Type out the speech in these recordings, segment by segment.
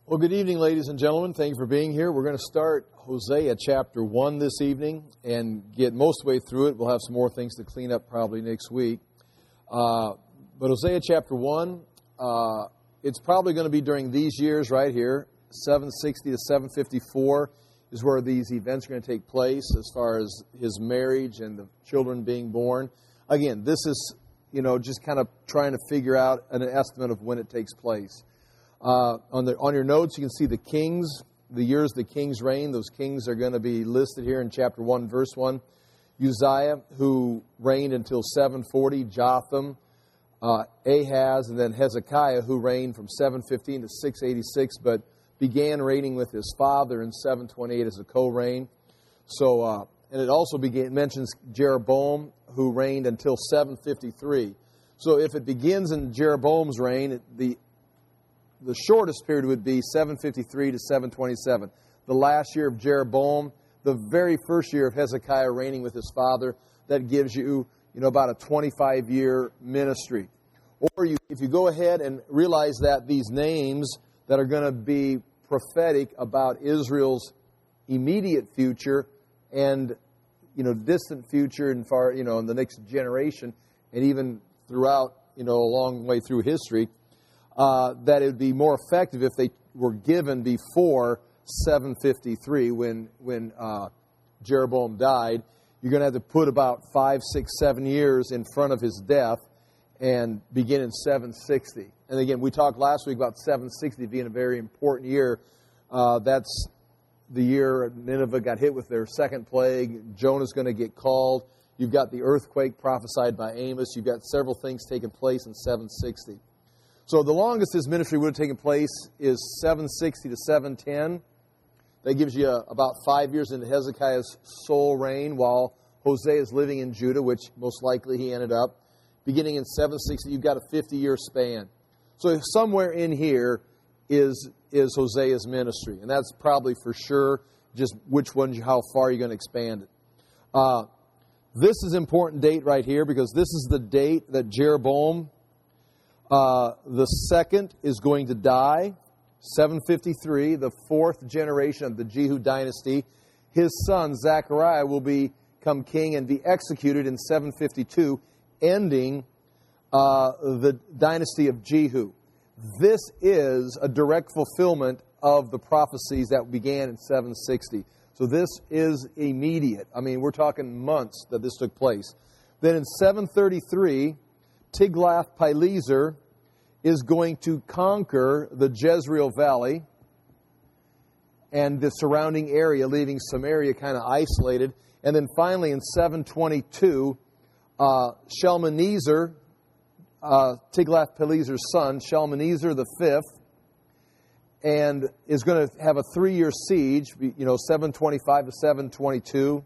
Well, good evening, ladies and gentlemen. Thank you for being here. We're going to start Hosea chapter 1 this evening and get most of the way through it. We'll have some more things to clean up probably next week. But Hosea chapter 1, it's probably going to be during these years right here. 760 to 754 is where these events are going to take place as far as his marriage and the children being born. Again, this is, just kind of trying to figure out an estimate of when it takes place. On your notes, you can see the kings, the years the kings reign. Those kings are going to be listed here in chapter 1, verse 1. Uzziah, who reigned until 740, Jotham, Ahaz, and then Hezekiah, who reigned from 715 to 686, but began reigning with his father in 728 as a co-reign. So, and it also mentions Jeroboam, who reigned until 753. So if it begins in Jeroboam's reign, the shortest period would be 753 to 727. The last year of Jeroboam, the very first year of Hezekiah reigning with his father, that gives you, about a 25-year ministry. Or if you go ahead and realize that these names that are going to be prophetic about Israel's immediate future and, distant future and far, in the next generation and even throughout, a long way through history, that it would be more effective if they were given before 753 when Jeroboam died. You're going to have to put about 5, 6, 7 years in front of his death and begin in 760. And again, we talked last week about 760 being a very important year. That's the year Nineveh got hit with their second plague. Jonah's going to get called. You've got the earthquake prophesied by Amos. You've got several things taking place in 760. So the longest his ministry would have taken place is 760 to 710. That gives you about 5 years into Hezekiah's sole reign while Hosea is living in Judah, which most likely he ended up. Beginning in 760, you've got a 50-year span. So somewhere in here is Hosea's ministry. And that's probably for sure just how far you're going to expand it. This is an important date right here because this is the date that Jeroboam the second is going to die, 753, the fourth generation of the Jehu dynasty. His son, Zechariah, will become king and be executed in 752, ending the dynasty of Jehu. This is a direct fulfillment of the prophecies that began in 760. So this is immediate. I mean, we're talking months that this took place. Then in 733, Tiglath-Pileser is going to conquer the Jezreel Valley and the surrounding area, leaving Samaria kind of isolated. And then finally in 722, Shalmaneser, Tiglath-Pileser's son, Shalmaneser the fifth, and is going to have a 3-year siege, 725 to 722.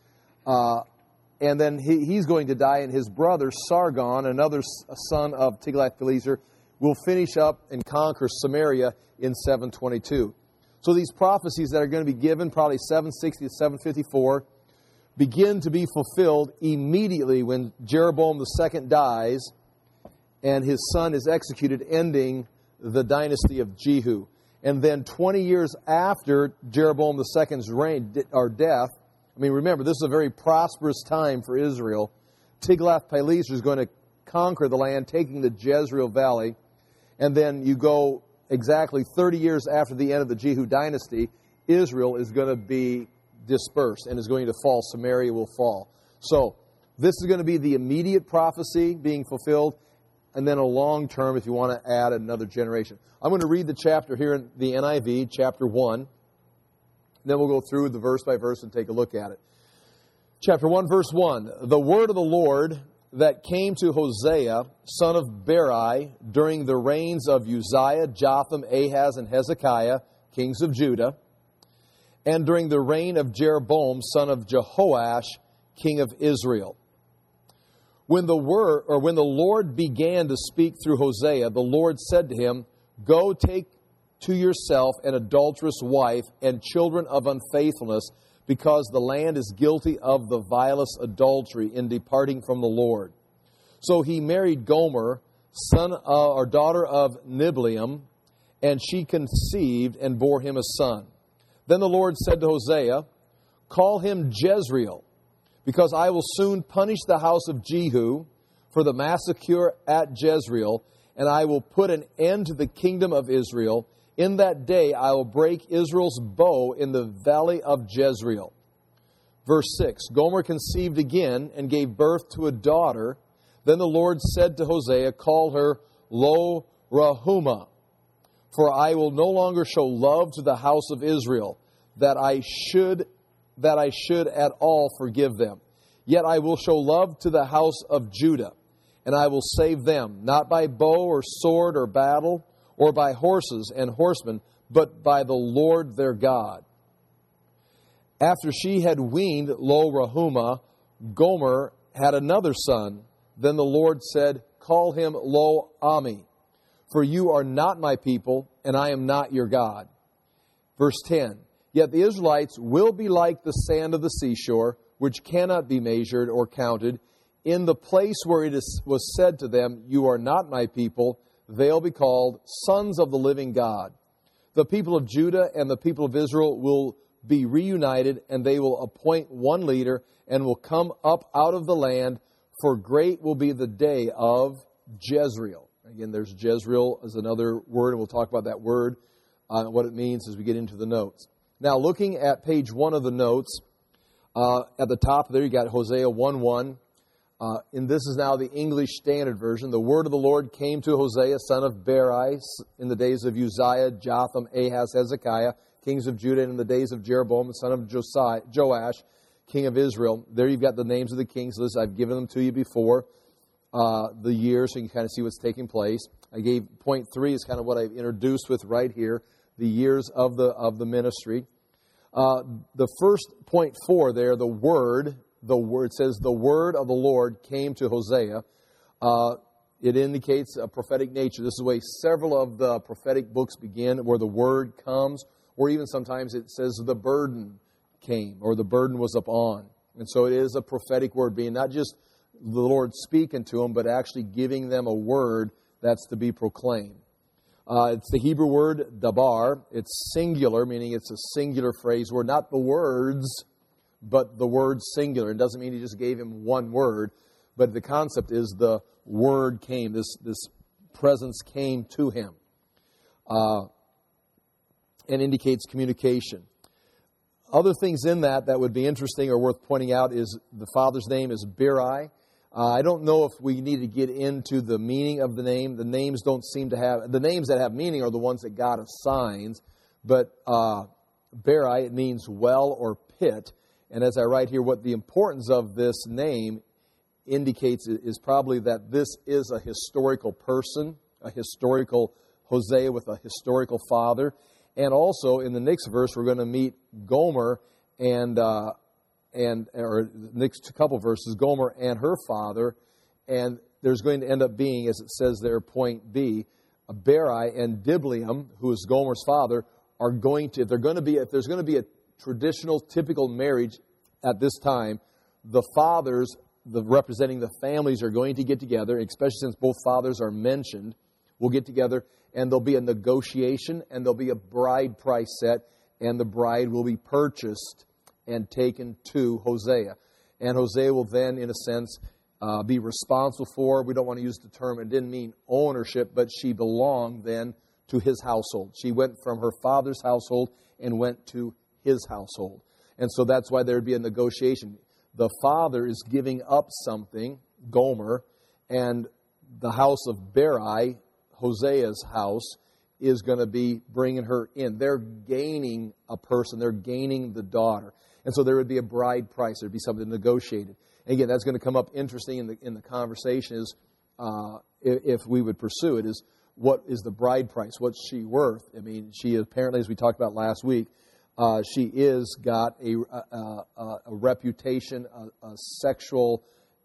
And then he's going to die, and his brother, Sargon, another son of Tiglath-Pileser, will finish up and conquer Samaria in 722. So these prophecies that are going to be given, probably 760 to 754, begin to be fulfilled immediately when Jeroboam II dies and his son is executed, ending the dynasty of Jehu. And then 20 years after Jeroboam II's reign or death, remember, this is a very prosperous time for Israel. Tiglath-Pileser is going to conquer the land, taking the Jezreel Valley. And then you go exactly 30 years after the end of the Jehu dynasty, Israel is going to be dispersed and is going to fall. Samaria will fall. So this is going to be the immediate prophecy being fulfilled, and then a long term if you want to add another generation. I'm going to read the chapter here in the NIV, chapter 1. Then we'll go through the verse by verse and take a look at it. Chapter 1, verse 1. The word of the Lord that came to Hosea, son of Beri, during the reigns of Uzziah, Jotham, Ahaz, and Hezekiah, kings of Judah, and during the reign of Jeroboam, son of Jehoash, king of Israel. When the Lord began to speak through Hosea, the Lord said to him, "Go take to yourself an adulterous wife and children of unfaithfulness, because the land is guilty of the vilest adultery in departing from the Lord." So he married Gomer, daughter of Niblaim, And she conceived and bore him a son. Then the Lord said to Hosea, call him Jezreel, because I will soon punish the house of Jehu for the massacre at Jezreel, and I will put an end to the kingdom of Israel. In that day I will break Israel's bow in the valley of Jezreel. Verse 6, Gomer conceived again and gave birth to a daughter. Then the Lord said to Hosea, call her Lo-Ruhamah, for I will no longer show love to the house of Israel, that I should at all forgive them. Yet I will show love to the house of Judah, and I will save them, not by bow or sword or battle, or by horses and horsemen, but by the Lord their God. After she had weaned Lo-Ruhamah, Gomer had another son. Then the Lord said, call him Lo-Ammi, for you are not my people, and I am not your God. Verse 10, yet the Israelites will be like the sand of the seashore, which cannot be measured or counted. In the place where was said to them, you are not my people, they'll be called sons of the living God. The people of Judah and the people of Israel will be reunited, and they will appoint one leader and will come up out of the land, for great will be the day of Jezreel. Again, there's Jezreel as another word, and we'll talk about that word, what it means as we get into the notes. Now, looking at page 1 of the notes, at the top there you got Hosea 1:1. And this is now the English Standard Version. The word of the Lord came to Hosea, son of Beeri, in the days of Uzziah, Jotham, Ahaz, Hezekiah, kings of Judah, and in the days of Jeroboam, son of Joash, king of Israel. There you've got the names of the kings list. I've given them to you before, the years, so you can kind of see what's taking place. I gave point 3 is kind of what I've introduced with right here, the years of the ministry. The first point 4 there, the word says the word of the Lord came to Hosea. It indicates a prophetic nature. This is the way several of the prophetic books begin, where the word comes, or even sometimes it says the burden came, or the burden was upon. And so it is a prophetic word, being not just the Lord speaking to them, but actually giving them a word that's to be proclaimed. It's the Hebrew word dabar. It's singular, meaning it's a singular phrase word, not the words, but the word singular. It doesn't mean he just gave him one word, but the concept is the word came. This presence came to him, and indicates communication. Other things in that would be interesting or worth pointing out is the father's name is Beeri. I don't know if we need to get into the meaning of the name. The names don't seem to have... The names that have meaning are the ones that God assigns. But Beeri, it means well or pit. And as I write here, what the importance of this name indicates is probably that this is a historical person, a historical Hosea with a historical father. And also, in the next verse, we're going to meet Gomer or the next couple verses, Gomer and her father, and there's going to end up being, as it says there, point B, Beeri and Diblaim, who is Gomer's father, are going to, if there's going to be a traditional, typical marriage at this time, the fathers, representing the families, are going to get together, especially since both fathers are mentioned, will get together, and there'll be a negotiation, and there'll be a bride price set, and the bride will be purchased and taken to Hosea. And Hosea will then, in a sense, be responsible for, we don't want to use the term, it didn't mean ownership, but she belonged then to his household. She went from her father's household and went to his household. And so that's why there would be a negotiation. The father is giving up something, Gomer, and the house of Beeri, Hosea's house, is going to be bringing her in. They're gaining a person. They're gaining the daughter. And so there would be a bride price. There would be something negotiated. And again, that's going to come up interesting in the conversation is, if we would pursue it, is what is the bride price? What's she worth? I mean, she apparently, as we talked about last week, she is got a reputation, a sexual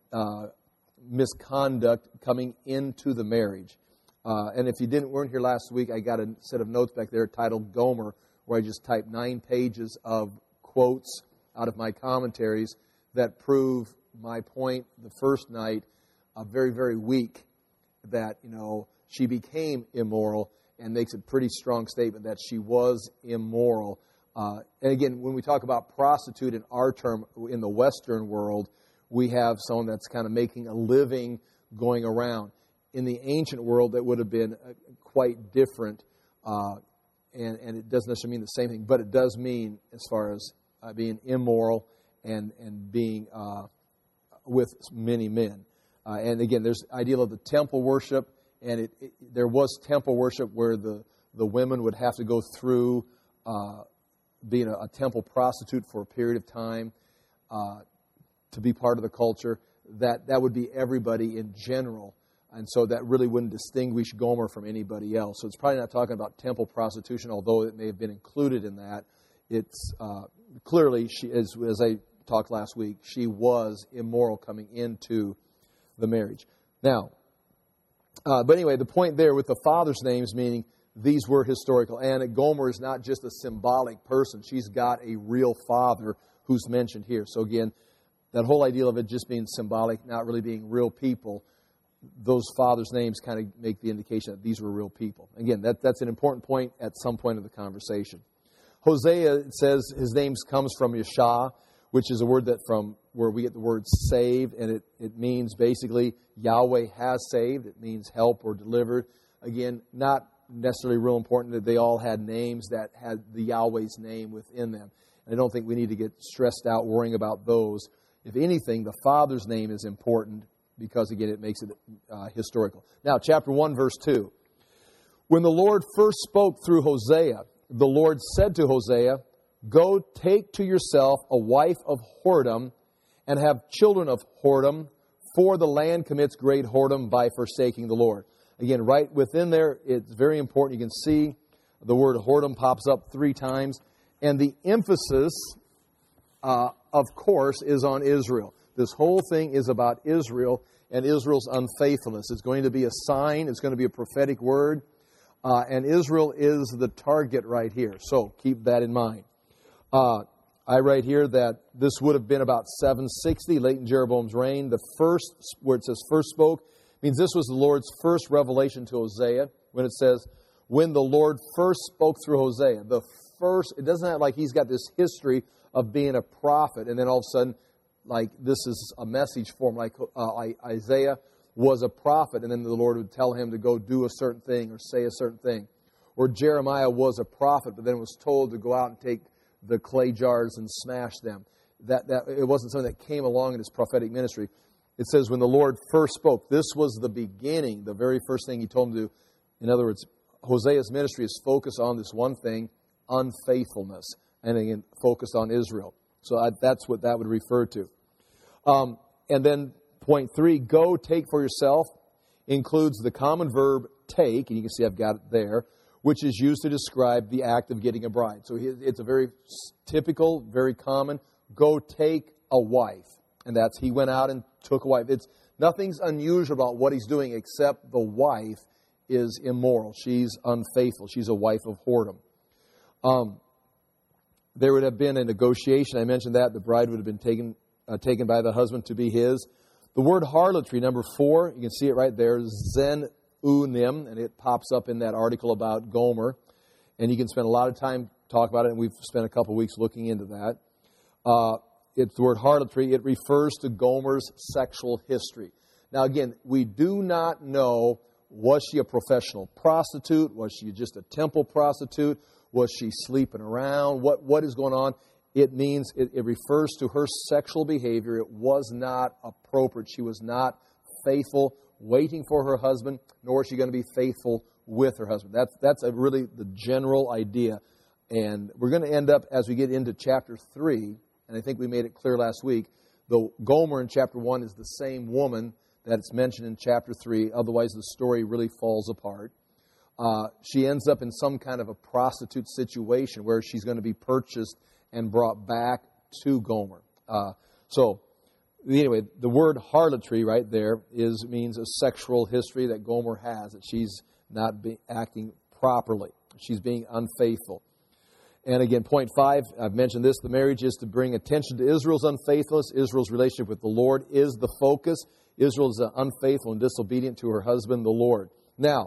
misconduct coming into the marriage. And if you weren't here last week, I got a set of notes back there titled Gomer, where I just typed 9 pages of quotes out of my commentaries that prove my point the first night, very, very weak, that, she became immoral, and makes a pretty strong statement that she was immoral. And again, when we talk about prostitute in our term in the Western world, we have someone that's kind of making a living going around. In the ancient world, that would have been quite different, and it doesn't necessarily mean the same thing, but it does mean as far as being immoral and being with many men. And again, there's the ideal of the temple worship, and there was temple worship where the women would have to go through being a temple prostitute for a period of time to be part of the culture. That would be everybody in general. And so that really wouldn't distinguish Gomer from anybody else. So it's probably not talking about temple prostitution, although it may have been included in that. It's clearly, she, as I talked last week, she was immoral coming into the marriage. Now, but anyway, the point there with the father's names, meaning these were historical. And Gomer is not just a symbolic person. She's got a real father who's mentioned here. So again, that whole idea of it just being symbolic, not really being real people, those fathers' names kind of make the indication that these were real people. Again, that's an important point at some point of the conversation. Hosea, it says his name comes from Yeshua, which is a word that from where we get the word saved, and it means basically Yahweh has saved. It means help or delivered. Again, not necessarily real important that they all had names that had the Yahweh's name within them. And I don't think we need to get stressed out worrying about those. If anything, the Father's name is important because, again, it makes it historical. Now, chapter 1, verse 2. When the Lord first spoke through Hosea, the Lord said to Hosea, "Go take to yourself a wife of whoredom and have children of whoredom, for the land commits great whoredom by forsaking the Lord." Again, right within there, it's very important. You can see the word whoredom pops up 3 times. And the emphasis, of course, is on Israel. This whole thing is about Israel and Israel's unfaithfulness. It's going to be a sign. It's going to be a prophetic word. And Israel is the target right here. So keep that in mind. I write here that this would have been about 760, late in Jeroboam's reign. The first, where it says first spoke, means this was the Lord's first revelation to Hosea. When it says, when the Lord first spoke through Hosea. The first, it doesn't have like he's got this history of being a prophet, and then all of a sudden, like this is a message for him, like Isaiah was a prophet, and then the Lord would tell him to go do a certain thing or say a certain thing. Or Jeremiah was a prophet, but then was told to go out and take the clay jars and smash them. That it wasn't something that came along in his prophetic ministry. It says when the Lord first spoke, this was the beginning, the very first thing he told him to do. In other words, Hosea's ministry is focused on this one thing, unfaithfulness, and again, focused on Israel. So that's what that would refer to. And then point 3, go take for yourself, includes the common verb take, and you can see I've got it there, which is used to describe the act of getting a bride. So it's a very typical, very common, go take a wife. And that's, he went out and took a wife. Nothing's unusual about what he's doing except the wife is immoral. She's unfaithful. She's a wife of whoredom. There would have been a negotiation. I mentioned that. The bride would have been taken by the husband to be his. The word harlotry, number 4, you can see it right there, zen-unim, and it pops up in that article about Gomer. And you can spend a lot of time talking about it, and we've spent a couple weeks looking into that. It's the word harlotry. It refers to Gomer's sexual history. Now, again, we do not know, was she a professional prostitute? Was she just a temple prostitute? Was she sleeping around? What is going on? It means, it refers to her sexual behavior. It was not appropriate. She was not faithful, waiting for her husband, nor is she going to be faithful with her husband. That's really the general idea. And we're going to end up, as we get into chapter 3, and I think we made it clear last week, the Gomer in chapter 1 is the same woman that's mentioned in chapter 3. Otherwise, the story really falls apart. She ends up in some kind of a prostitute situation where she's going to be purchased and brought back to Gomer. So, anyway, the word harlotry right there means a sexual history that Gomer has, that she's not acting properly. She's being unfaithful. And again, point 5, I've mentioned this, the marriage is to bring attention to Israel's unfaithfulness. Israel's relationship with the Lord is the focus. Israel is unfaithful and disobedient to her husband, the Lord. Now,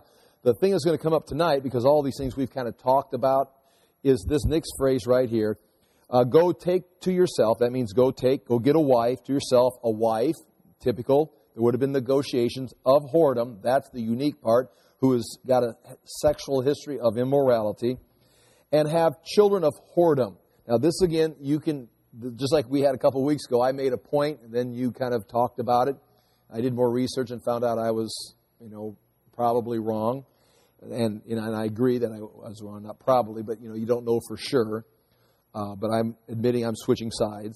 the thing that's going to come up tonight, because all these things we've kind of talked about, is this next phrase right here. Go take to yourself. That means go get a wife to yourself, a wife, typical. There would have been negotiations of whoredom. That's the unique part, who has got a sexual history of immorality, and have children of whoredom. Now this again, you can, just like we had a couple of weeks ago, I made a point, and then you kind of talked about it. I did more research and found out I was, probably wrong. And I agree that I was wrong, not probably, but you don't know for sure. But I'm admitting I'm switching sides.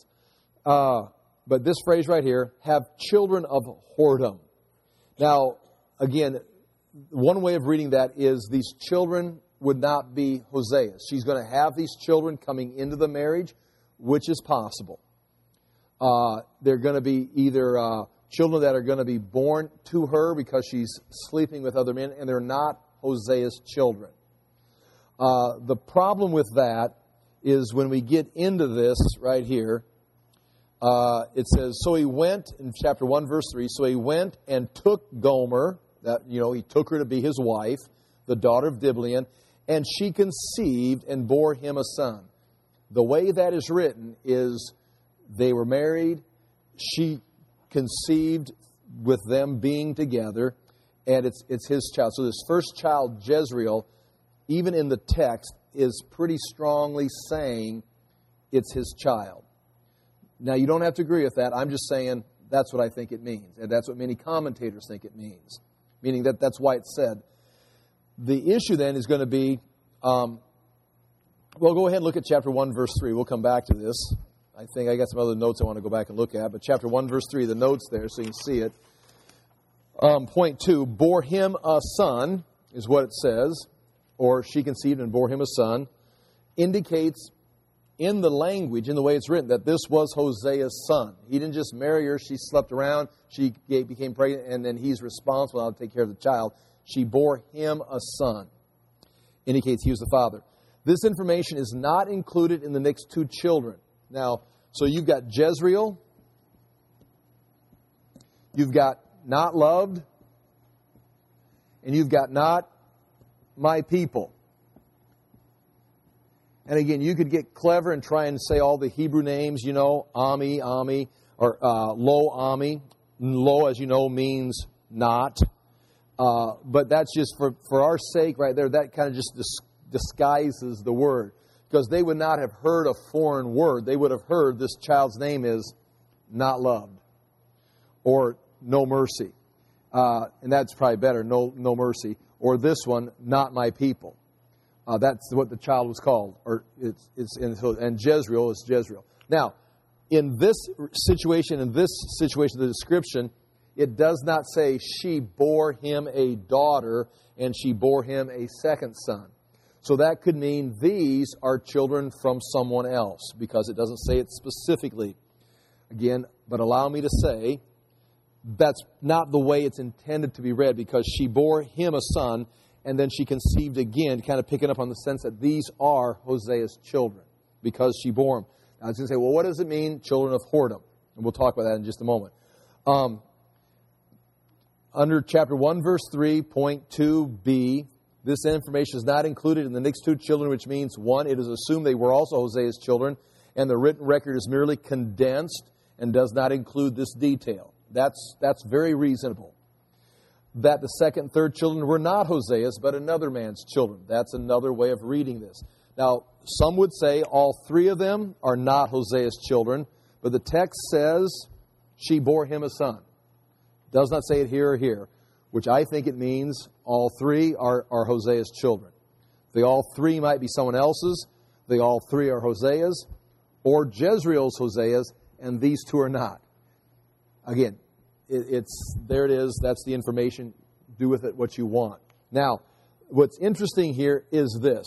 But this phrase right here, have children of whoredom. Now, again, one way of reading that is these children would not be Hosea's. She's going to have these children coming into the marriage, which is possible. They're going to be either children that are going to be born to her because she's sleeping with other men, and they're not Hosea's children. The problem with that is when we get into this right here, it says, so he went, in chapter 1, verse 3, so he went and took Gomer, that he took her to be his wife, the daughter of Diblaim, and she conceived and bore him a son. The way that is written is they were married, she conceived with them being together, and it's his child. So this first child, Jezreel, even in the text, is pretty strongly saying it's his child. Now, you don't have to agree with that. I'm just saying that's what I think it means. And that's what many commentators think it means. Meaning that's why it's said. The issue then is going to be, well, go ahead and look at chapter 1, verse 3. We'll come back to this. I think I got some other notes I want to go back and look at. But chapter 1, verse 3, the notes there so you can see it. Point 2, bore him a son is what it says. Or she conceived and bore him a son. Indicates in the language, in the way it's written, that this was Hosea's son. He didn't just marry her. She slept around. She became pregnant, and then he's responsible now to take care of the child. She bore him a son. Indicates he was the father. This information is not included in the next two children. Now, so you've got Jezreel. You've got not loved. And you've got not my people. And again, you could get clever and try and say all the Hebrew names, Ami, or Lo Ami. Lo, as you know, means not. But that's just for our sake right there, that kind of just disguises the word. Because they would not have heard a foreign word. They would have heard this child's name is not loved. Or no mercy. And that's probably better, no mercy. Or this one, not my people. That's what the child was called. And Jezreel is Jezreel. Now, in this situation, the description, it does not say she bore him a daughter and she bore him a second son. So that could mean these are children from someone else, because it doesn't say it specifically. Again, but allow me to say, that's not the way it's intended to be read, because she bore him a son, and then she conceived again, kind of picking up on the sense that these are Hosea's children, because she bore them. Now, I was going to say, well, what does it mean, children of whoredom? And we'll talk about that in just a moment. Under chapter 1, verse 3, point 2b, this information is not included in the next two children, which means, one, it is assumed they were also Hosea's children, and the written record is merely condensed and does not include this detail. That's very reasonable. That the second and third children were not Hosea's, but another man's children. That's another way of reading this. Now, some would say all three of them are not Hosea's children, but the text says she bore him a son. Does not say it here or here, which I think it means all three are Hosea's children. They all three might be someone else's. They all three are Hosea's, or Jezreel's Hosea's, and these two are not. Again, there it is. That's the information. Do with it what you want. Now, what's interesting here is this.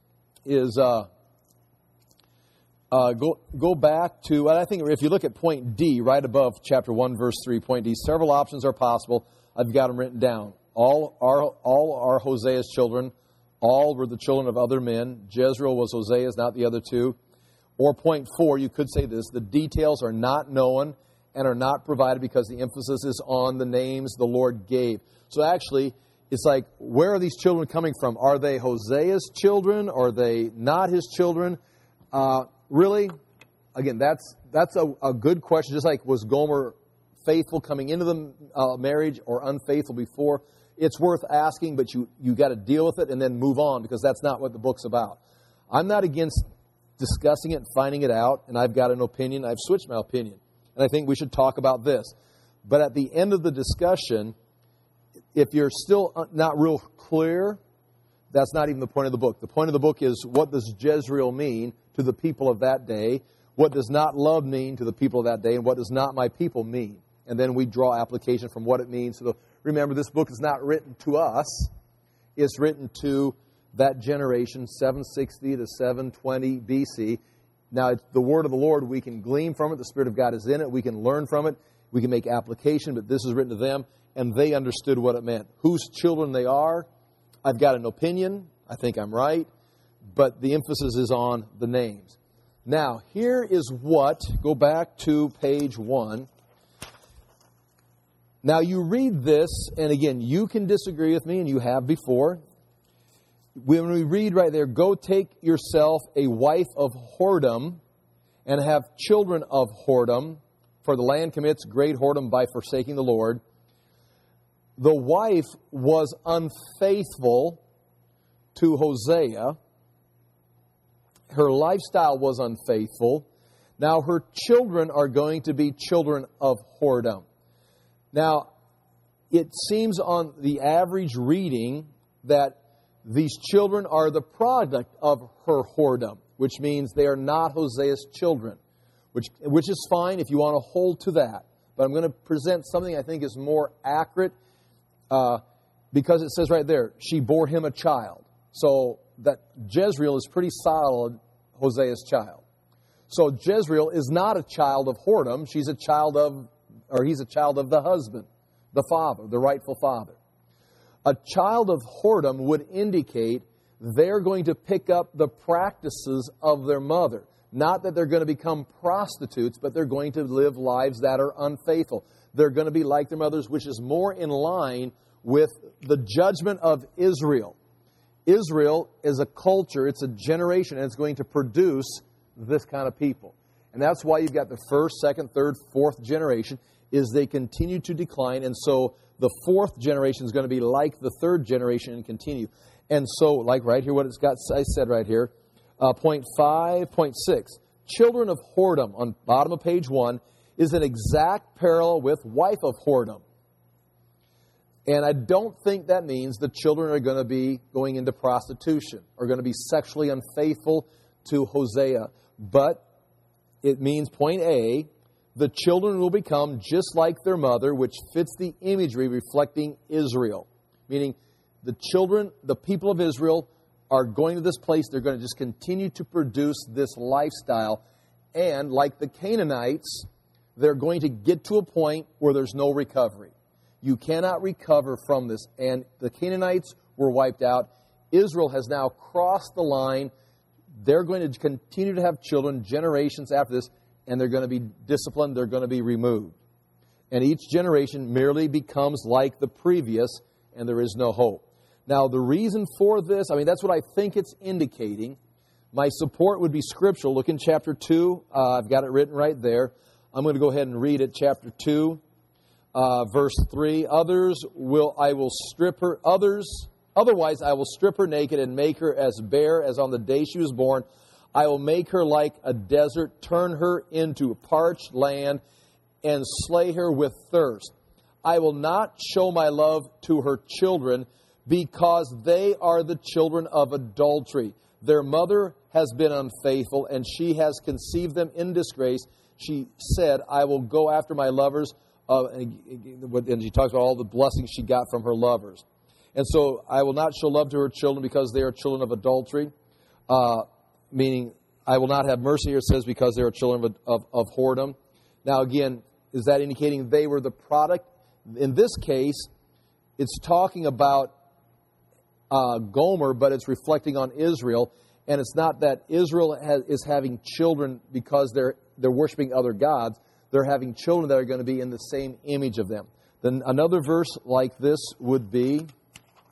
Go back to, and I think if you look at point D, right above chapter 1, verse 3, point D, several options are possible. I've got them written down. All are Hosea's children. All were the children of other men. Jezreel was Hosea's, not the other two. Or point 4, you could say this, the details are not known and are not provided because the emphasis is on the names the Lord gave. So actually, it's like, where are these children coming from? Are they Hosea's children? Are they not his children? Really, again, that's a good question. Just like, was Gomer faithful coming into the marriage or unfaithful before? It's worth asking, but you got to deal with it and then move on, because that's not what the book's about. I'm not against discussing it and finding it out, and I've got an opinion. I've switched my opinion, and I think we should talk about this. But at the end of the discussion, if you're still not real clear, that's not even the point of the book. The point of the book is, what does Jezreel mean to the people of that day? What does not love mean to the people of that day? And what does not my people mean? And then we draw application from what it means. So remember, this book is not written to us. It's written to that generation, 760 to 720 BC. Now, it's the word of the Lord. We can glean from it. The Spirit of God is in it. We can learn from it. We can make application, but this is written to them, and they understood what it meant. Whose children they are, I've got an opinion. I think I'm right, but the emphasis is on the names. Now, here is what, go back to page 1. Now, you read this, and again, you can disagree with me, and you have before. When we read right there, go take yourself a wife of whoredom and have children of whoredom, for the land commits great whoredom by forsaking the Lord. The wife was unfaithful to Hosea. Her lifestyle was unfaithful. Now her children are going to be children of whoredom. Now, it seems on the average reading that these children are the product of her whoredom, which means they are not Hosea's children, which is fine if you want to hold to that. But I'm going to present something I think is more accurate, because it says right there, she bore him a child. So that Jezreel is pretty solid Hosea's child. So Jezreel is not a child of whoredom. He's a child of the husband, the father, the rightful father. A child of whoredom would indicate they're going to pick up the practices of their mother. Not that they're going to become prostitutes, but they're going to live lives that are unfaithful. They're going to be like their mothers, which is more in line with the judgment of Israel. Israel is a culture, it's a generation, and it's going to produce this kind of people. And that's why you've got the first, second, third, fourth generation, is they continue to decline, and so the fourth generation is going to be like the third generation and continue. And so, like right here, what it's got, I said right here, point 5.6, children of whoredom, on bottom of page 1, is an exact parallel with wife of whoredom. And I don't think that means the children are going to be going into prostitution or going to be sexually unfaithful to Hosea. But it means, point A, the children will become just like their mother, which fits the imagery reflecting Israel. Meaning the children, the people of Israel, are going to this place. They're going to just continue to produce this lifestyle. And like the Canaanites, they're going to get to a point where there's no recovery. You cannot recover from this. And the Canaanites were wiped out. Israel has now crossed the line. They're going to continue to have children generations after this, and they're going to be disciplined. They're going to be removed. And each generation merely becomes like the previous, and there is no hope. Now, the reason for this, that's what I think it's indicating. My support would be scriptural. Look in chapter 2. I've got it written right there. I'm going to go ahead and read it. Chapter 2, verse 3. Otherwise I will strip her naked and make her as bare as on the day she was born. I will make her like a desert, turn her into a parched land, and slay her with thirst. I will not show my love to her children, because they are the children of adultery. Their mother has been unfaithful, and she has conceived them in disgrace. She said, I will go after my lovers. And she talks about all the blessings she got from her lovers. And so I will not show love to her children because they are children of adultery. Meaning, I will not have mercy, here it says, because they are children of whoredom. Now again, is that indicating they were the product? In this case, it's talking about Gomer, but it's reflecting on Israel. And it's not that Israel is having children because they're worshiping other gods. They're having children that are going to be in the same image of them. Then another verse like this would be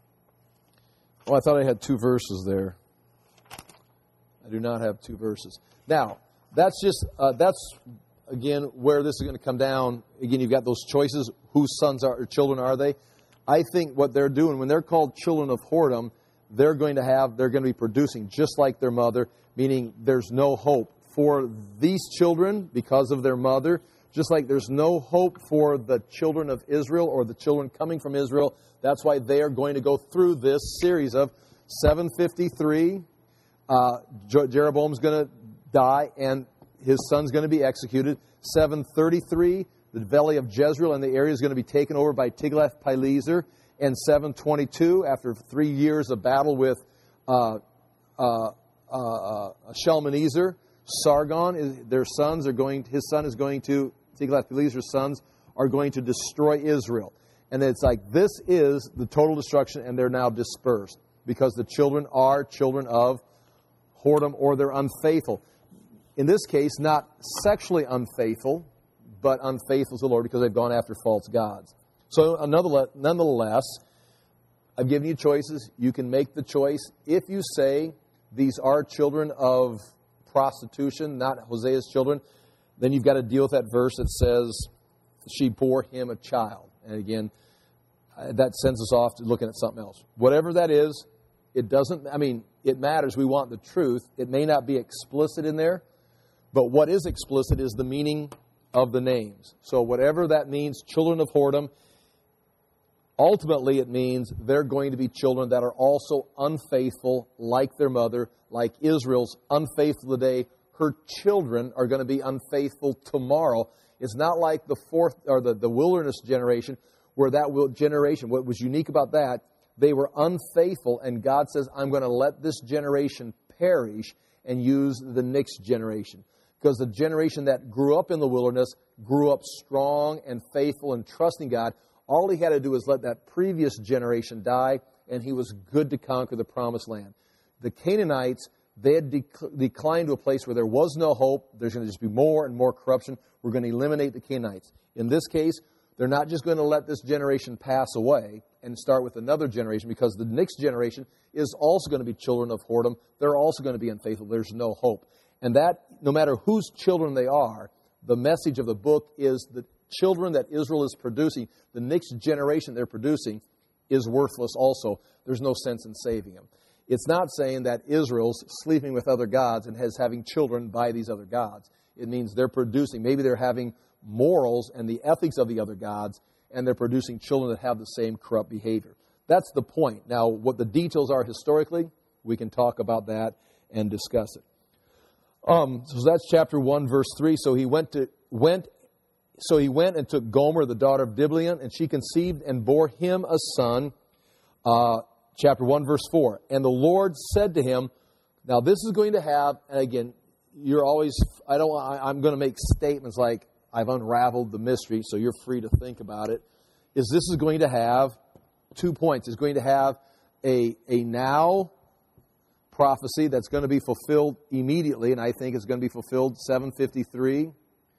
Oh, I thought I had 2 verses there. I do not have 2 verses. Now, that's again, where this is going to come down. Again, you've got those choices. Whose sons or children are they? I think what they're doing, when they're called children of whoredom, they're going to be producing just like their mother, meaning there's no hope for these children because of their mother, just like there's no hope for the children of Israel or the children coming from Israel. That's why they are going to go through this series of 753. Jeroboam's going to die and his son's going to be executed. 733, the valley of Jezreel and the area is going to be taken over by Tiglath-Pileser. And 722, after 3 years of battle with Shalmaneser, Sargon, his son is going to, Tiglath-Pileser's sons are going to destroy Israel. And it's like, this is the total destruction, and they're now dispersed because the children are children of whoredom or they're unfaithful. In this case, not sexually unfaithful, but unfaithful to the Lord because they've gone after false gods. So nonetheless, I've given you choices. You can make the choice. If you say these are children of prostitution, not Hosea's children, then you've got to deal with that verse that says she bore him a child. And again, that sends us off to looking at something else. Whatever that is, it matters. We want the truth. It may not be explicit in there, but what is explicit is the meaning of the names. So whatever that means, children of whoredom, ultimately it means they're going to be children that are also unfaithful like their mother, like Israel's unfaithful today. Her children are going to be unfaithful tomorrow. It's not like the fourth or the wilderness generation, where that generation, what was unique about that, they were unfaithful, and God says, I'm going to let this generation perish and use the next generation. Because the generation that grew up in the wilderness grew up strong and faithful and trusting God. All he had to do was let that previous generation die, and he was good to conquer the promised land. The Canaanites, they had declined to a place where there was no hope. There's going to just be more and more corruption. We're going to eliminate the Canaanites. In this case, they're not just going to let this generation pass away and start with another generation, because the next generation is also going to be children of whoredom. They're also going to be unfaithful. There's no hope. And that, no matter whose children they are, the message of the book is the children that Israel is producing, the next generation they're producing, is worthless also. There's no sense in saving them. It's not saying that Israel's sleeping with other gods and having children by these other gods. It means they're producing, maybe they're having morals and the ethics of the other gods, and they're producing children that have the same corrupt behavior. That's the point. Now, what the details are historically, we can talk about that and discuss it. So that's chapter 1, verse 3. So he went and took Gomer, the daughter of Diblaim, and she conceived and bore him a son. Chapter 1, verse 4. And the Lord said to him, now this is going to have, and again, I'm going to make statements like, I've unraveled the mystery, so you're free to think about it, this is going to have 2 points. It's going to have a now prophecy that's going to be fulfilled immediately, and I think it's going to be fulfilled 753,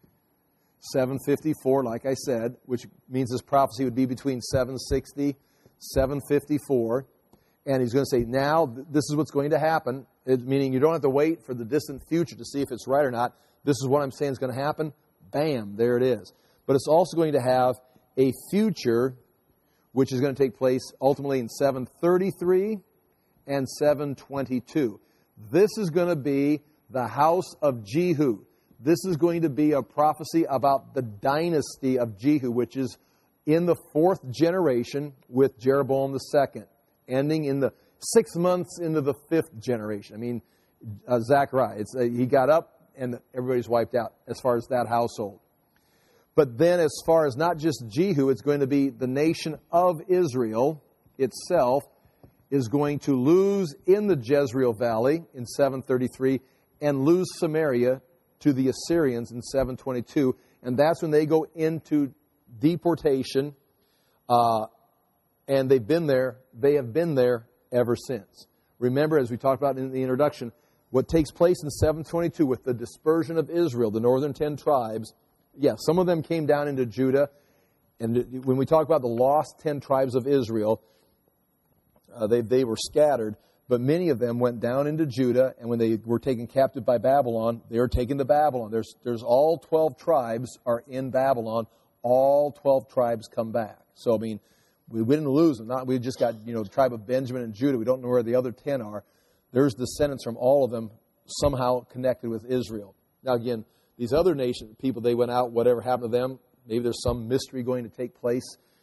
754, like I said, which means this prophecy would be between 760, 754, and he's going to say, now, this is what's going to happen, meaning you don't have to wait for the distant future to see if it's right or not. This is what I'm saying is going to happen. Bam, there it is. But it's also going to have a future, which is going to take place ultimately in 733 and 722. This is going to be the house of Jehu. This is going to be a prophecy about the dynasty of Jehu, which is in the 4th generation with Jeroboam II, ending in the 6 months into the 5th generation. I mean, Zechariah, he got up and everybody's wiped out as far as that household. But then as far as not just Jehu, it's going to be the nation of Israel itself is going to lose in the Jezreel Valley in 733 and lose Samaria to the Assyrians in 722. And that's when they go into deportation. And they have been there ever since. Remember, as we talked about in the introduction, what takes place in 722 with the dispersion of Israel, the northern 10 tribes, some of them came down into Judah. And when we talk about the lost 10 tribes of Israel, They were scattered, but many of them went down into Judah, and when they were taken captive by Babylon, they were taken to Babylon. There's all 12 tribes are in Babylon. All 12 tribes come back. So, I mean, we didn't lose them. We just got, the tribe of Benjamin and Judah. We don't know where the other 10 are. There's descendants from all of them somehow connected with Israel. Now, again, these other nation people, they went out, whatever happened to them, maybe there's some mystery going to take place.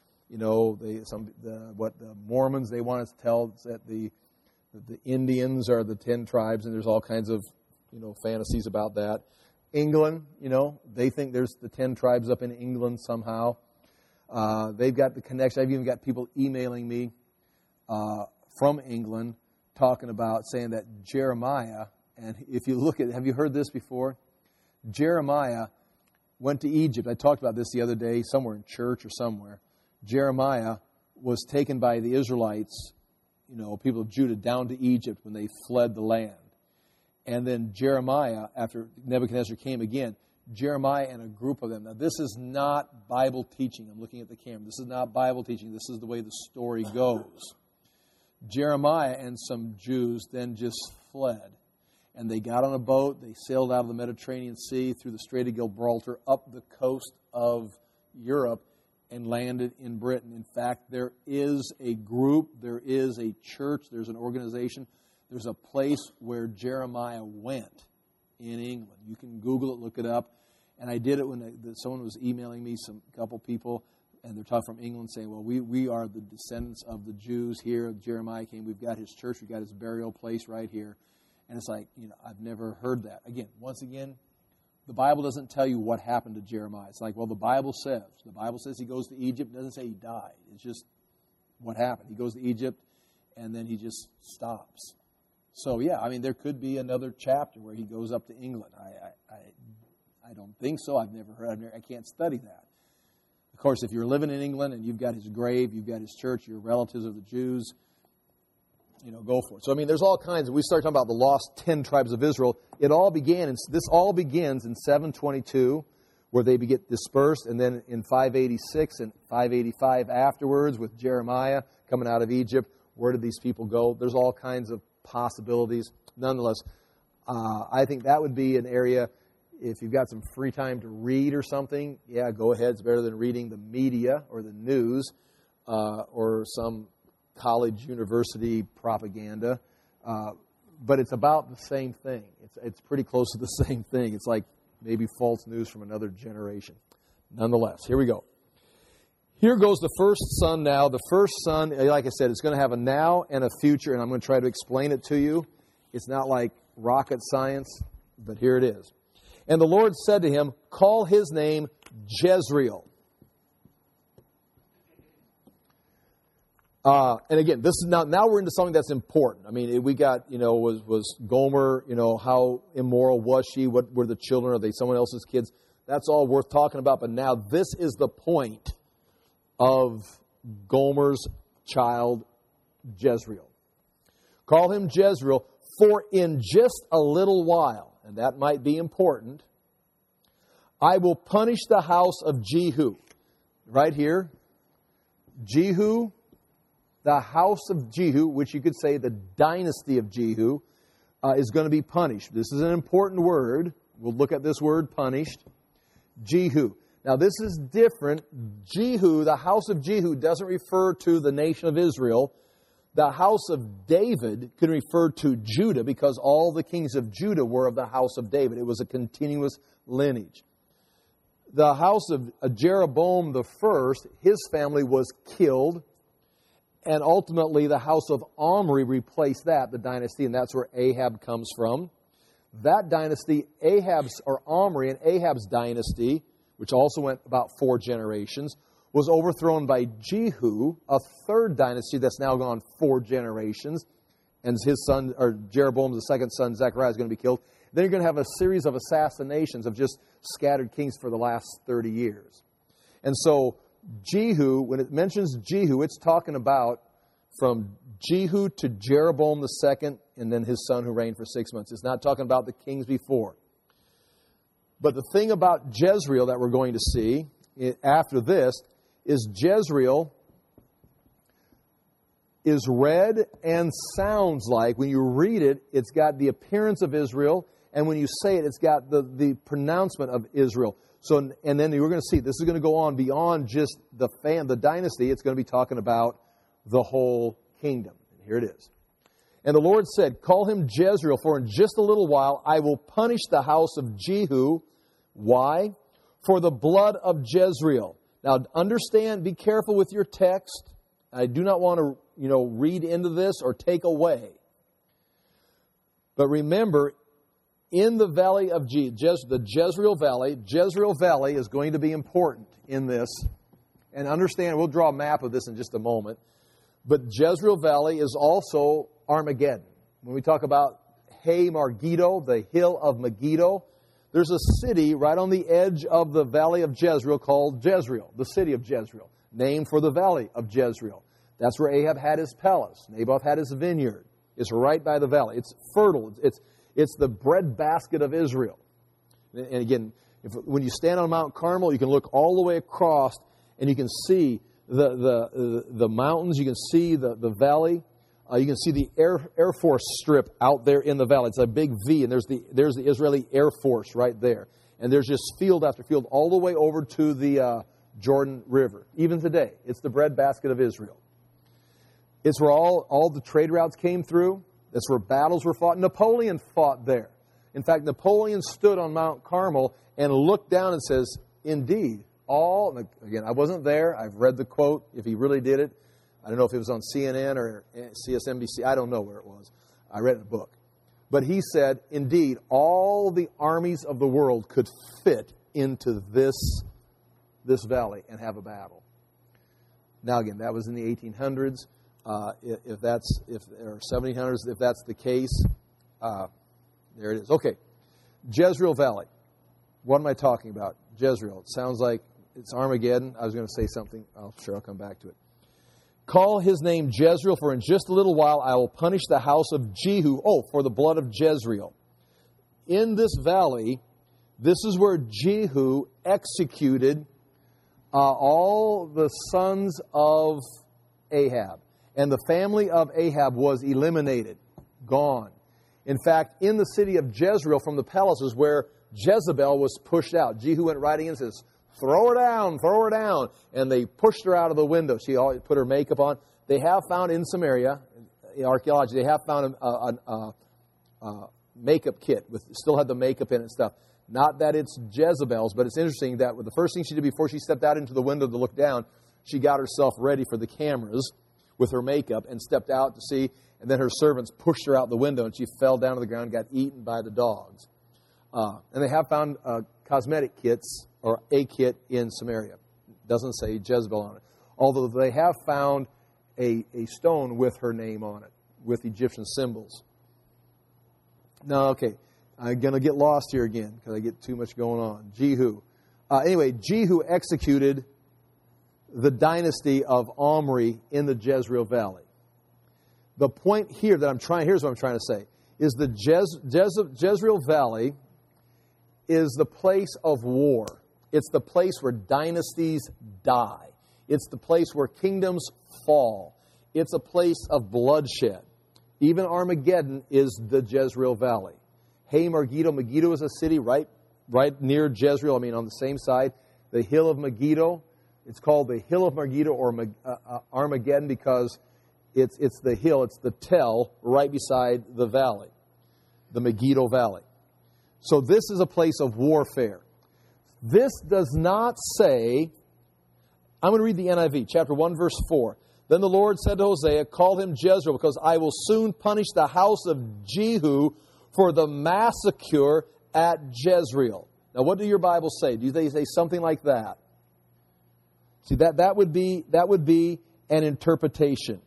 The Mormons, they want us to tell that the Indians are the 10 tribes, and there's all kinds of, fantasies about that. England, they think there's the 10 tribes up in England somehow. They've got the connection. I've even got people emailing me from England talking about saying that Jeremiah, and if you look at, have you heard this before? Jeremiah went to Egypt. I talked about this the other day somewhere in church or somewhere. Jeremiah was taken by the Israelites, people of Judah, down to Egypt when they fled the land. And then Jeremiah, after Nebuchadnezzar came again, Jeremiah and a group of them. Now, this is not Bible teaching. I'm looking at the camera. This is not Bible teaching. This is the way the story goes. Jeremiah and some Jews then just fled. And they got on a boat. They sailed out of the Mediterranean Sea through the Strait of Gibraltar up the coast of Europe and landed in Britain. In fact, there is a group, there is a church, there's an organization, there's a place where Jeremiah went in England. You can Google it, look it up. And I did it when someone was emailing me, a couple people, and they're talking from England saying, well, we are the descendants of the Jews here. Jeremiah came. We've got his church. We've got his burial place right here. And it's like, I've never heard that. Once again, the Bible doesn't tell you what happened to Jeremiah. It's like, well, the Bible says. The Bible says he goes to Egypt. It doesn't say he died. It's just what happened. He goes to Egypt, and then he just stops. So, yeah, there could be another chapter where he goes up to England. I don't think so. I've never heard. I can't study that. Of course, if you're living in England and you've got his grave, you've got his church, you're relatives of the Jews, go for it. So, there's all kinds. We start talking about the lost 10 tribes of Israel. This all begins in 722, where they get dispersed, and then in 586 and 585 afterwards with Jeremiah coming out of Egypt. Where did these people go? There's all kinds of possibilities. Nonetheless, I think that would be an area, if you've got some free time to read or something, yeah, go ahead. It's better than reading the media or the news or some college, university propaganda. But it's about the same thing. It's pretty close to the same thing. It's like maybe false news from another generation. Nonetheless, here we go. Here goes the first son now. The first son, like I said, it's going to have a now and a future, and I'm going to try to explain it to you. It's not like rocket science, but here it is. And the Lord said to him, call his name Jezreel. And again, this is now we're into something that's important. We got, was Gomer, how immoral was she? What were the children? Are they someone else's kids? That's all worth talking about. But now this is the point of Gomer's child, Jezreel. Call him Jezreel, for in just a little while, and that might be important, I will punish the house of Jehu. Right here, Jehu, the house of Jehu, which you could say the dynasty of Jehu, is going to be punished. This is an important word. We'll look at this word, punished. Jehu. Now, this is different. Jehu, the house of Jehu, doesn't refer to the nation of Israel. The house of David can refer to Judah because all the kings of Judah were of the house of David. It was a continuous lineage. The house of Jeroboam the first, his family was killed, and ultimately the house of Omri replaced that, the dynasty, and that's where Ahab comes from. That dynasty, Omri and Ahab's dynasty, which also went about 4 generations, was overthrown by Jehu, a third dynasty that's now gone 4 generations, and his son, or Jeroboam's the second son, Zechariah, is going to be killed. Then you're going to have a series of assassinations of just scattered kings for the last 30 years. And so Jehu, when it mentions Jehu, it's talking about from Jehu to Jeroboam the second, and then his son who reigned for 6 months. It's not talking about the kings before. But the thing about Jezreel that we're going to see after this is Jezreel is read and sounds like, when you read it, it's got the appearance of Israel, and when you say it, it's got the pronouncement of Israel. So, and then you're going to see, this is going to go on beyond just the dynasty. It's going to be talking about the whole kingdom. And here it is. And the Lord said, call him Jezreel, for in just a little while I will punish the house of Jehu. Why? For the blood of Jezreel. Now, understand, be careful with your text. I do not want to, read into this or take away. But remember, in the valley of the Jezreel Valley is going to be important in this. And understand, we'll draw a map of this in just a moment. But Jezreel Valley is also Armageddon. When we talk about Megiddo, the hill of Megiddo, there's a city right on the edge of the valley of Jezreel called Jezreel, the city of Jezreel, named for the valley of Jezreel. That's where Ahab had his palace. Naboth had his vineyard. It's right by the valley. It's fertile. It's the breadbasket of Israel. And again, when you stand on Mount Carmel, you can look all the way across, and you can see the mountains. You can see the valley. You can see the Air Force strip out there in the valley. It's a big V, and there's the Israeli Air Force right there. And there's just field after field all the way over to the Jordan River. Even today, it's the breadbasket of Israel. It's where all the trade routes came through. That's where battles were fought. Napoleon fought there. In fact, Napoleon stood on Mount Carmel and looked down and says, indeed, again, I wasn't there. I've read the quote, if he really did it. I don't know if it was on CNN or CSNBC. I don't know where it was. I read it in a book. But he said, indeed, all the armies of the world could fit into this valley and have a battle. Now, again, that was in the 1800s. Or 1700s, if that's the case, there it is. Okay, Jezreel Valley. What am I talking about? Jezreel. It sounds like it's Armageddon. I was going to say something. I'll come back to it. Call his name Jezreel, for in just a little while I will punish the house of Jehu. For the blood of Jezreel. In this valley, this is where Jehu executed all the sons of Ahab. And the family of Ahab was eliminated, gone. In fact, in the city of Jezreel, from the palaces where Jezebel was pushed out, Jehu went right in and says, throw her down, throw her down. And they pushed her out of the window. She put her makeup on. They have found in Samaria, in archaeology, they have found a makeup kit. Still had the makeup in it and stuff. Not that it's Jezebel's, but it's interesting that the first thing she did before she stepped out into the window to look down, she got herself ready for the cameras with her makeup and stepped out to see. And then her servants pushed her out the window and she fell down to the ground and got eaten by the dogs. And they have found cosmetic kits, or a kit in Samaria. It doesn't say Jezebel on it. Although they have found a stone with her name on it, with Egyptian symbols. Now, okay, I'm going to get lost here again because I get too much going on. Jehu. Anyway, Jehu executed the dynasty of Omri in the Jezreel Valley. The point here here's what I'm trying to say, is the Jezreel Valley is the place of war. It's the place where dynasties die. It's the place where kingdoms fall. It's a place of bloodshed. Even Armageddon is the Jezreel Valley. Megiddo. Megiddo is a city right near Jezreel, on the same side. The hill of Megiddo. It's called the hill of Megiddo or Armageddon because it's the hill, it's the tell right beside the valley, the Megiddo Valley. So this is a place of warfare. This does not say, I'm going to read the NIV, chapter 1, verse 4. Then the Lord said to Hosea, call him Jezreel, because I will soon punish the house of Jehu for the massacre at Jezreel. Now, what do your Bibles say? Do they say something like that? See, that would be an interpretation.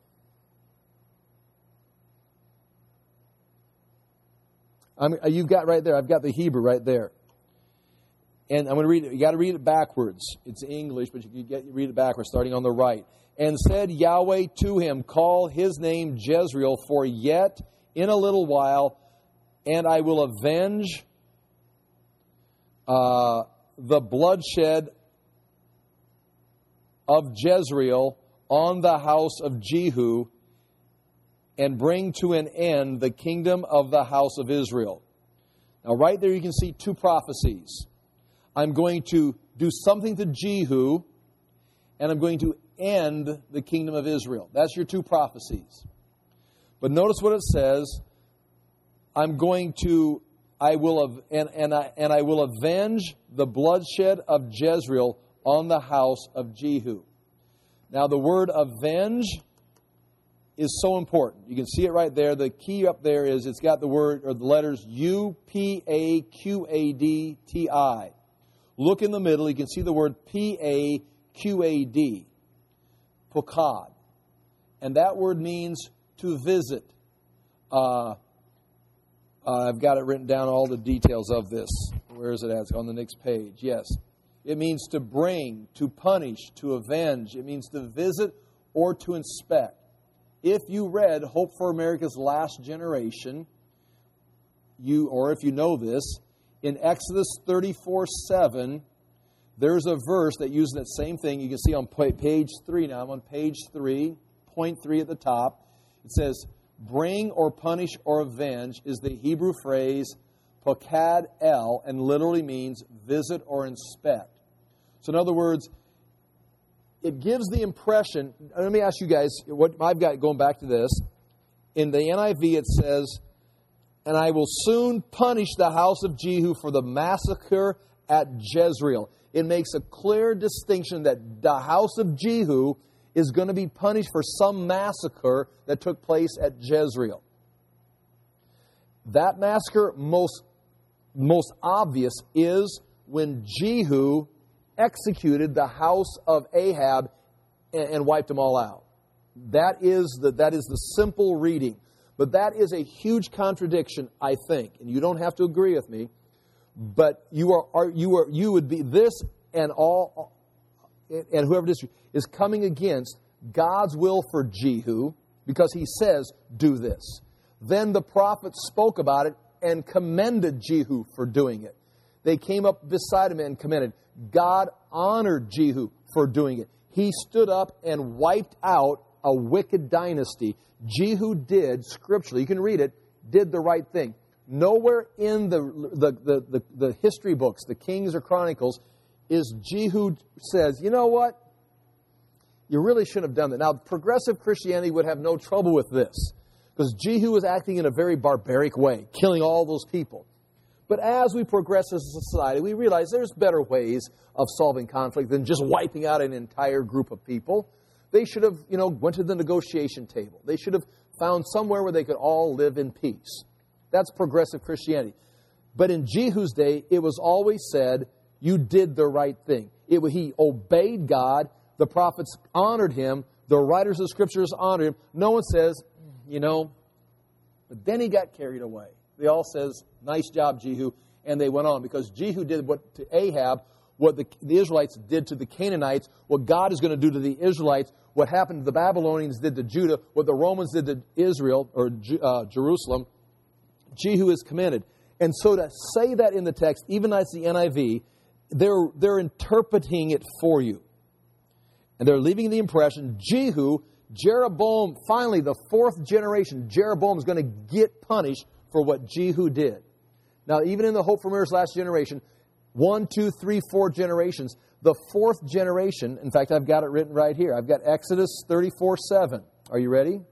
You've got right there. I've got the Hebrew right there, and I'm going to read it. You got to read it backwards. It's English, but you read it backwards, starting on the right. And said Yahweh to him, call his name Jezreel, for yet in a little while, and I will avenge the bloodshed of Jezreel on the house of Jehu and bring to an end the kingdom of the house of Israel. Now, right there you can see two prophecies. I'm going to do something to Jehu, and I'm going to end the kingdom of Israel. That's your two prophecies. But notice what it says. I will avenge the bloodshed of Jezreel on the house of Jehu. Now, the word avenge is so important. You can see it right there. The key up there is it's got the word or the letters U-P-A-Q-A-D-T-I. Look in the middle. You can see the word P-A-Q-A-D. Pukad. And that word means to visit. I've got it written down, all the details of this. Where is it at? It's on the next page. Yes. It means to bring, to punish, to avenge. It means to visit or to inspect. If you read Hope for America's Last Generation, or if you know this, in Exodus 34:7, there's a verse that uses that same thing. You can see on page 3 now. I'm on page 3, point 3 at the top. It says, bring or punish or avenge is the Hebrew phrase Pokad El, and literally means visit or inspect. So in other words, it gives the impression, let me ask you guys, what I've got going back to this. In the NIV it says, and I will soon punish the house of Jehu for the massacre at Jezreel. It makes a clear distinction that the house of Jehu is going to be punished for some massacre that took place at Jezreel. That massacre, most obvious, is when Jehu executed the house of Ahab and wiped them all out. That is the simple reading. But that is a huge contradiction, I think. And you don't have to agree with me. But you would be this and all, and whoever is coming against God's will for Jehu, because he says, do this. Then the prophets spoke about it and commended Jehu for doing it. They came up beside him and commended. God honored Jehu for doing it. He stood up and wiped out a wicked dynasty. Jehu did, scripturally, you can read it, did the right thing. Nowhere in the history books, the Kings or Chronicles, is Jehu says, you know what? You really shouldn't have done that. Now, progressive Christianity would have no trouble with this, because Jehu was acting in a very barbaric way, killing all those people. But as we progress as a society, we realize there's better ways of solving conflict than just wiping out an entire group of people. They should have, went to the negotiation table. They should have found somewhere where they could all live in peace. That's progressive Christianity. But in Jehu's day, it was always said, you did the right thing. He obeyed God. The prophets honored him. The writers of Scriptures honored him. No one says, but then he got carried away. They all says, nice job, Jehu, and they went on. Because Jehu did what to Ahab, what the Israelites did to the Canaanites, what God is going to do to the Israelites, what happened to the Babylonians did to Judah, what the Romans did to Israel, or Jerusalem, Jehu is commended. And so to say that in the text, even as the NIV, they're interpreting it for you. And they're leaving the impression, Jeroboam, finally the fourth generation, Jeroboam is going to get punished for what Jehu did. Now, even in the Hope for America's Last Generation, 1, 2, 3, 4 generations, the fourth generation, in fact, I've got it written right here. I've got Exodus 34:7. Are you ready?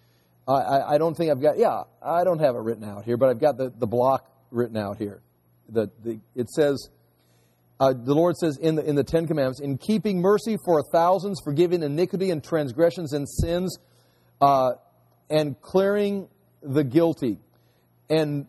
I don't think I've got, I don't have it written out here, but I've got the block written out here. It says, the Lord says in the Ten Commandments, in keeping mercy for thousands, forgiving iniquity and transgressions and sins, and clearing the guilty, and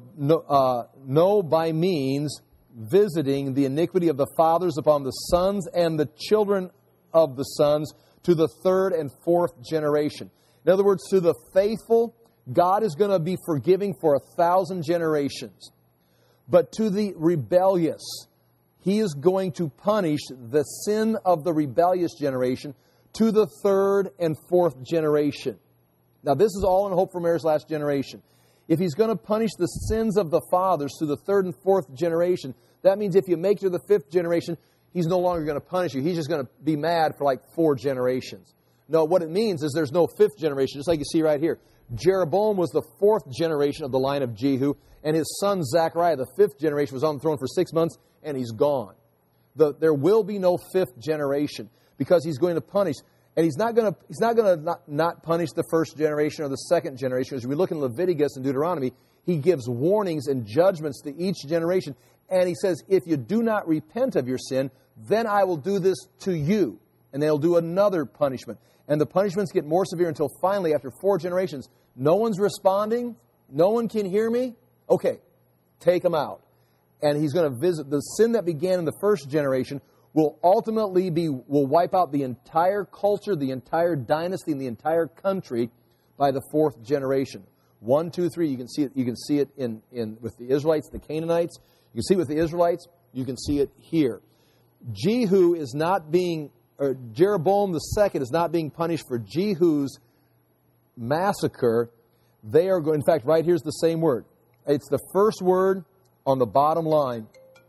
no by means visiting the iniquity of the fathers upon the sons and the children of the sons to the third and fourth generation. In other words, to the faithful, God is going to be forgiving for 1,000 generations. But to the rebellious, He is going to punish the sin of the rebellious generation to the third and fourth generation. Now, this is all in Hope for America's Last Generation. If He's going to punish the sins of the fathers to the third and fourth generation, that means if you make it to the fifth generation, He's no longer going to punish you. He's just going to be mad for like 4 generations. No, what it means is there's no fifth generation, just like you see right here. Jeroboam was the fourth generation of the line of Jehu, and his son Zechariah, the fifth generation, was on the throne for 6 months, and he's gone. There will be no fifth generation because he's going to punish. And he's not going to not punish the first generation or the second generation. As we look in Leviticus and Deuteronomy, he gives warnings and judgments to each generation. And he says, if you do not repent of your sin, then I will do this to you. And they'll do another punishment. And the punishments get more severe until finally, after 4 generations, no one's responding. No one can hear me. Okay, take them out. And he's going to visit the sin that began in the first generation will ultimately will wipe out the entire culture, the entire dynasty, and the entire country by the 4th generation. 1, 2, 3. You can see it. You can see it in with the Israelites, the Canaanites. You can see it with the Israelites. You can see it here. Jehu is not being, or Jeroboam II is not being punished for Jehu's massacre. They are going. In fact, right here's the same word. It's the first word on the bottom line.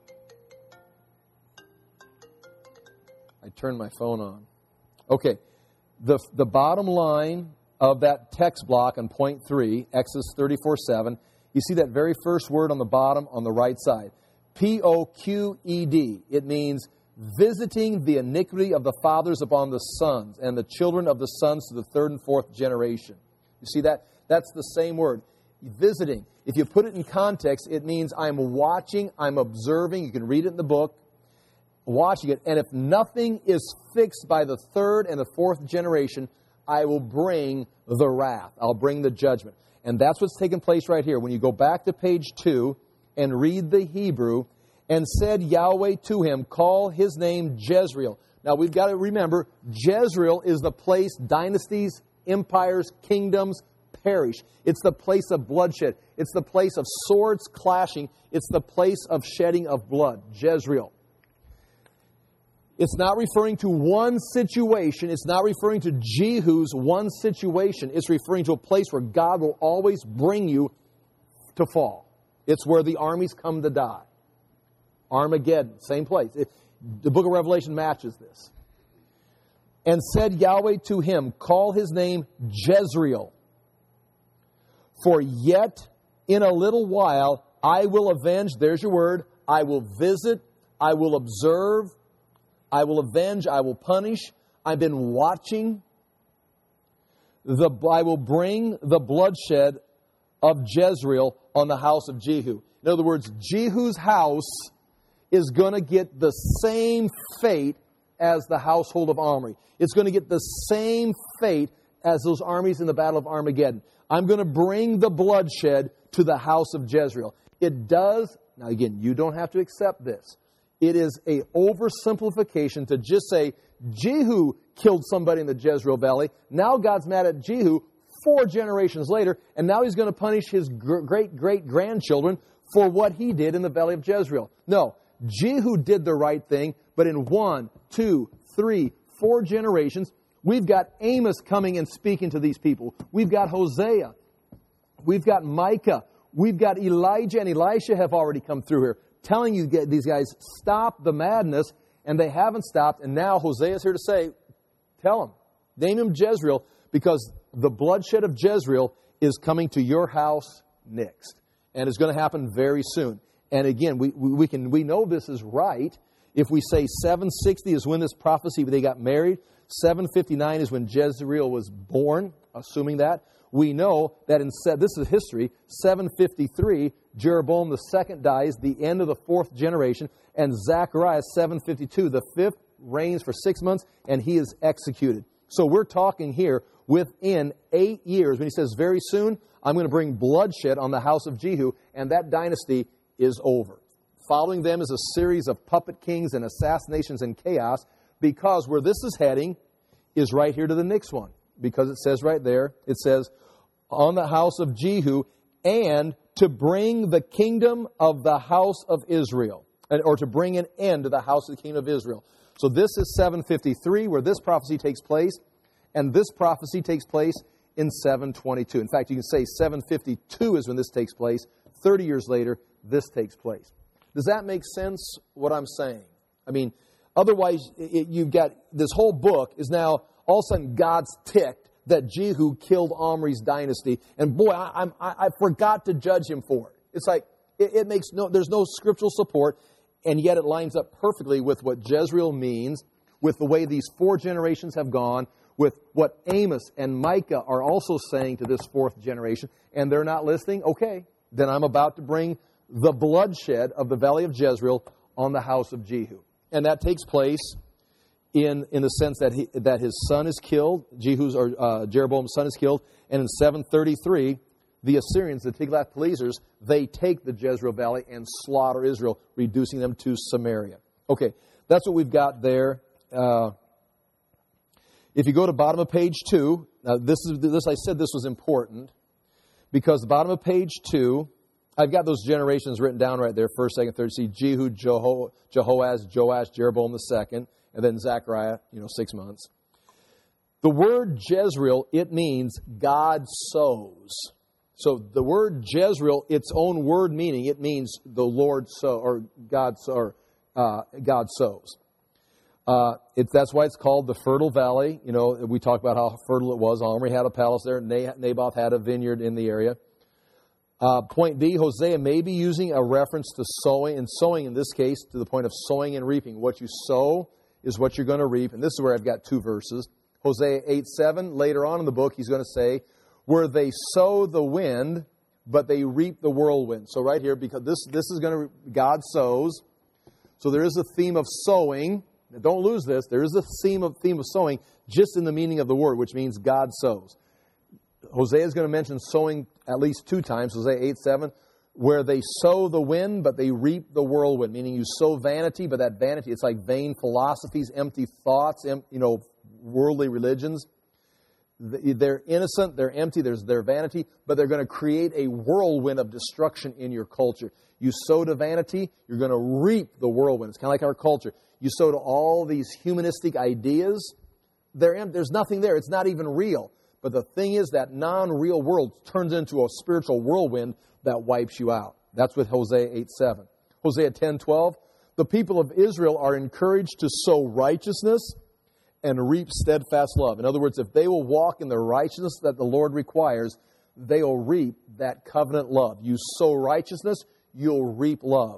I turned my phone on. Okay, the bottom line of that text block on point 3, Exodus 34:7, you see that very first word on the bottom on the right side. P-O-Q-E-D. It means visiting the iniquity of the fathers upon the sons and the children of the sons to the 3rd and 4th generation. You see that? That's the same word. Visiting. If you put it in context, it means I'm watching, I'm observing. You can read it in the book. Watching it, and if nothing is fixed by the 3rd and the 4th generation, I will bring the wrath. I'll bring the judgment. And that's what's taking place right here. When you go back to page 2 and read the Hebrew, and said Yahweh to him, call his name Jezreel. Now we've got to remember, Jezreel is the place dynasties, empires, kingdoms perish. It's the place of bloodshed. It's the place of swords clashing. It's the place of shedding of blood. Jezreel. It's not referring to one situation. It's not referring to Jehu's one situation. It's referring to a place where God will always bring you to fall. It's where the armies come to die. Armageddon, same place. The book of Revelation matches this. And said Yahweh to him, call his name Jezreel. For yet in a little while I will avenge, there's your word, I will visit, I will observe, I will avenge, I will punish. I've been watching. I will bring the bloodshed of Jezreel on the house of Jehu. In other words, Jehu's house is going to get the same fate as the household of Omri. It's going to get the same fate as those armies in the Battle of Armageddon. I'm going to bring the bloodshed to the house of Jezreel. It does, now again, you don't have to accept this. It is a oversimplification to just say, Jehu killed somebody in the Jezreel Valley. Now God's mad at Jehu 4 generations later, and now he's going to punish his great-great-grandchildren for what he did in the Valley of Jezreel. No, Jehu did the right thing, but in 1, 2, 3, 4 generations, we've got Amos coming and speaking to these people. We've got Hosea. We've got Micah. We've got Elijah and Elisha have already come through here, telling you these guys, stop the madness, and they haven't stopped. And now Hosea is here to say, tell them, name him Jezreel, because the bloodshed of Jezreel is coming to your house next. And it's going to happen very soon. And again, we know this is right if we say 760 is when this prophecy, they got married. 759 is when Jezreel was born, assuming that. We know that this is history, 753, Jeroboam II dies, the end of the 4th generation, and Zechariah, 752, the 5th, reigns for 6 months, and he is executed. So we're talking here within 8 years, when he says very soon, I'm going to bring bloodshed on the house of Jehu, and that dynasty is over. Following them is a series of puppet kings and assassinations and chaos, because where this is heading is right here to the next one. Because it says right there, it says, on the house of Jehu, and to bring the kingdom of the house of Israel, or to bring an end to the house of the kingdom of Israel. So this is 753, where this prophecy takes place, and this prophecy takes place in 722. In fact, you can say 752 is when this takes place. 30 years later, this takes place. Does that make sense, what I'm saying? I mean, otherwise, you've got, this whole book is now all of a sudden God's ticked that Jehu killed Omri's dynasty. And boy, I forgot to judge him for it. It's like, it makes there's no scriptural support, and yet it lines up perfectly with what Jezreel means, with the way these 4 generations have gone, with what Amos and Micah are also saying to this 4th generation, and they're not listening. Okay, then I'm about to bring the bloodshed of the valley of Jezreel on the house of Jehu. And that takes place in the sense that his son is killed, Jeroboam's son is killed, and in 733, the Assyrians, the Tiglath-Pilesers, they take the Jezreel Valley and slaughter Israel, reducing them to Samaria. Okay, that's what we've got there. If you go to bottom of page 2, now I said this was important, because the bottom of page 2, I've got those generations written down right there, 1st, 2nd, 3rd. See, Jehu, Jehoaz, Joash, Jeroboam the second, and then Zechariah, 6 months. The word Jezreel, it means God sows. So the word Jezreel, its own word meaning, it means the Lord sow, or God sows. That's why it's called the fertile valley. We talked about how fertile it was. Omri had a palace there. Naboth had a vineyard in the area. Point B, Hosea may be using a reference to sowing, and sowing in this case to the point of sowing and reaping. What you sow is what you're going to reap. And this is where I've got 2 verses. Hosea 8:7, later on in the book, he's going to say, where they sow the wind, but they reap the whirlwind. So right here, because this is going to, God sows. So there is a theme of sowing. Now don't lose this. There is a theme of sowing just in the meaning of the word, which means God sows. Hosea is going to mention sowing at least 2 times. Hosea 8:7, where they sow the wind, but they reap the whirlwind. Meaning you sow vanity, but that vanity, it's like vain philosophies, empty thoughts, worldly religions. They're innocent, they're empty, there's their vanity, but they're going to create a whirlwind of destruction in your culture. You sow to vanity, you're going to reap the whirlwind. It's kind of like our culture. You sow to all these humanistic ideas, there's nothing there. It's not even real. But the thing is, that non-real world turns into a spiritual whirlwind that wipes you out. That's with Hosea 8:7. Hosea 10:12, the people of Israel are encouraged to sow righteousness and reap steadfast love. In other words, if they will walk in the righteousness that the Lord requires, they will reap that covenant love. You sow righteousness, you'll reap love.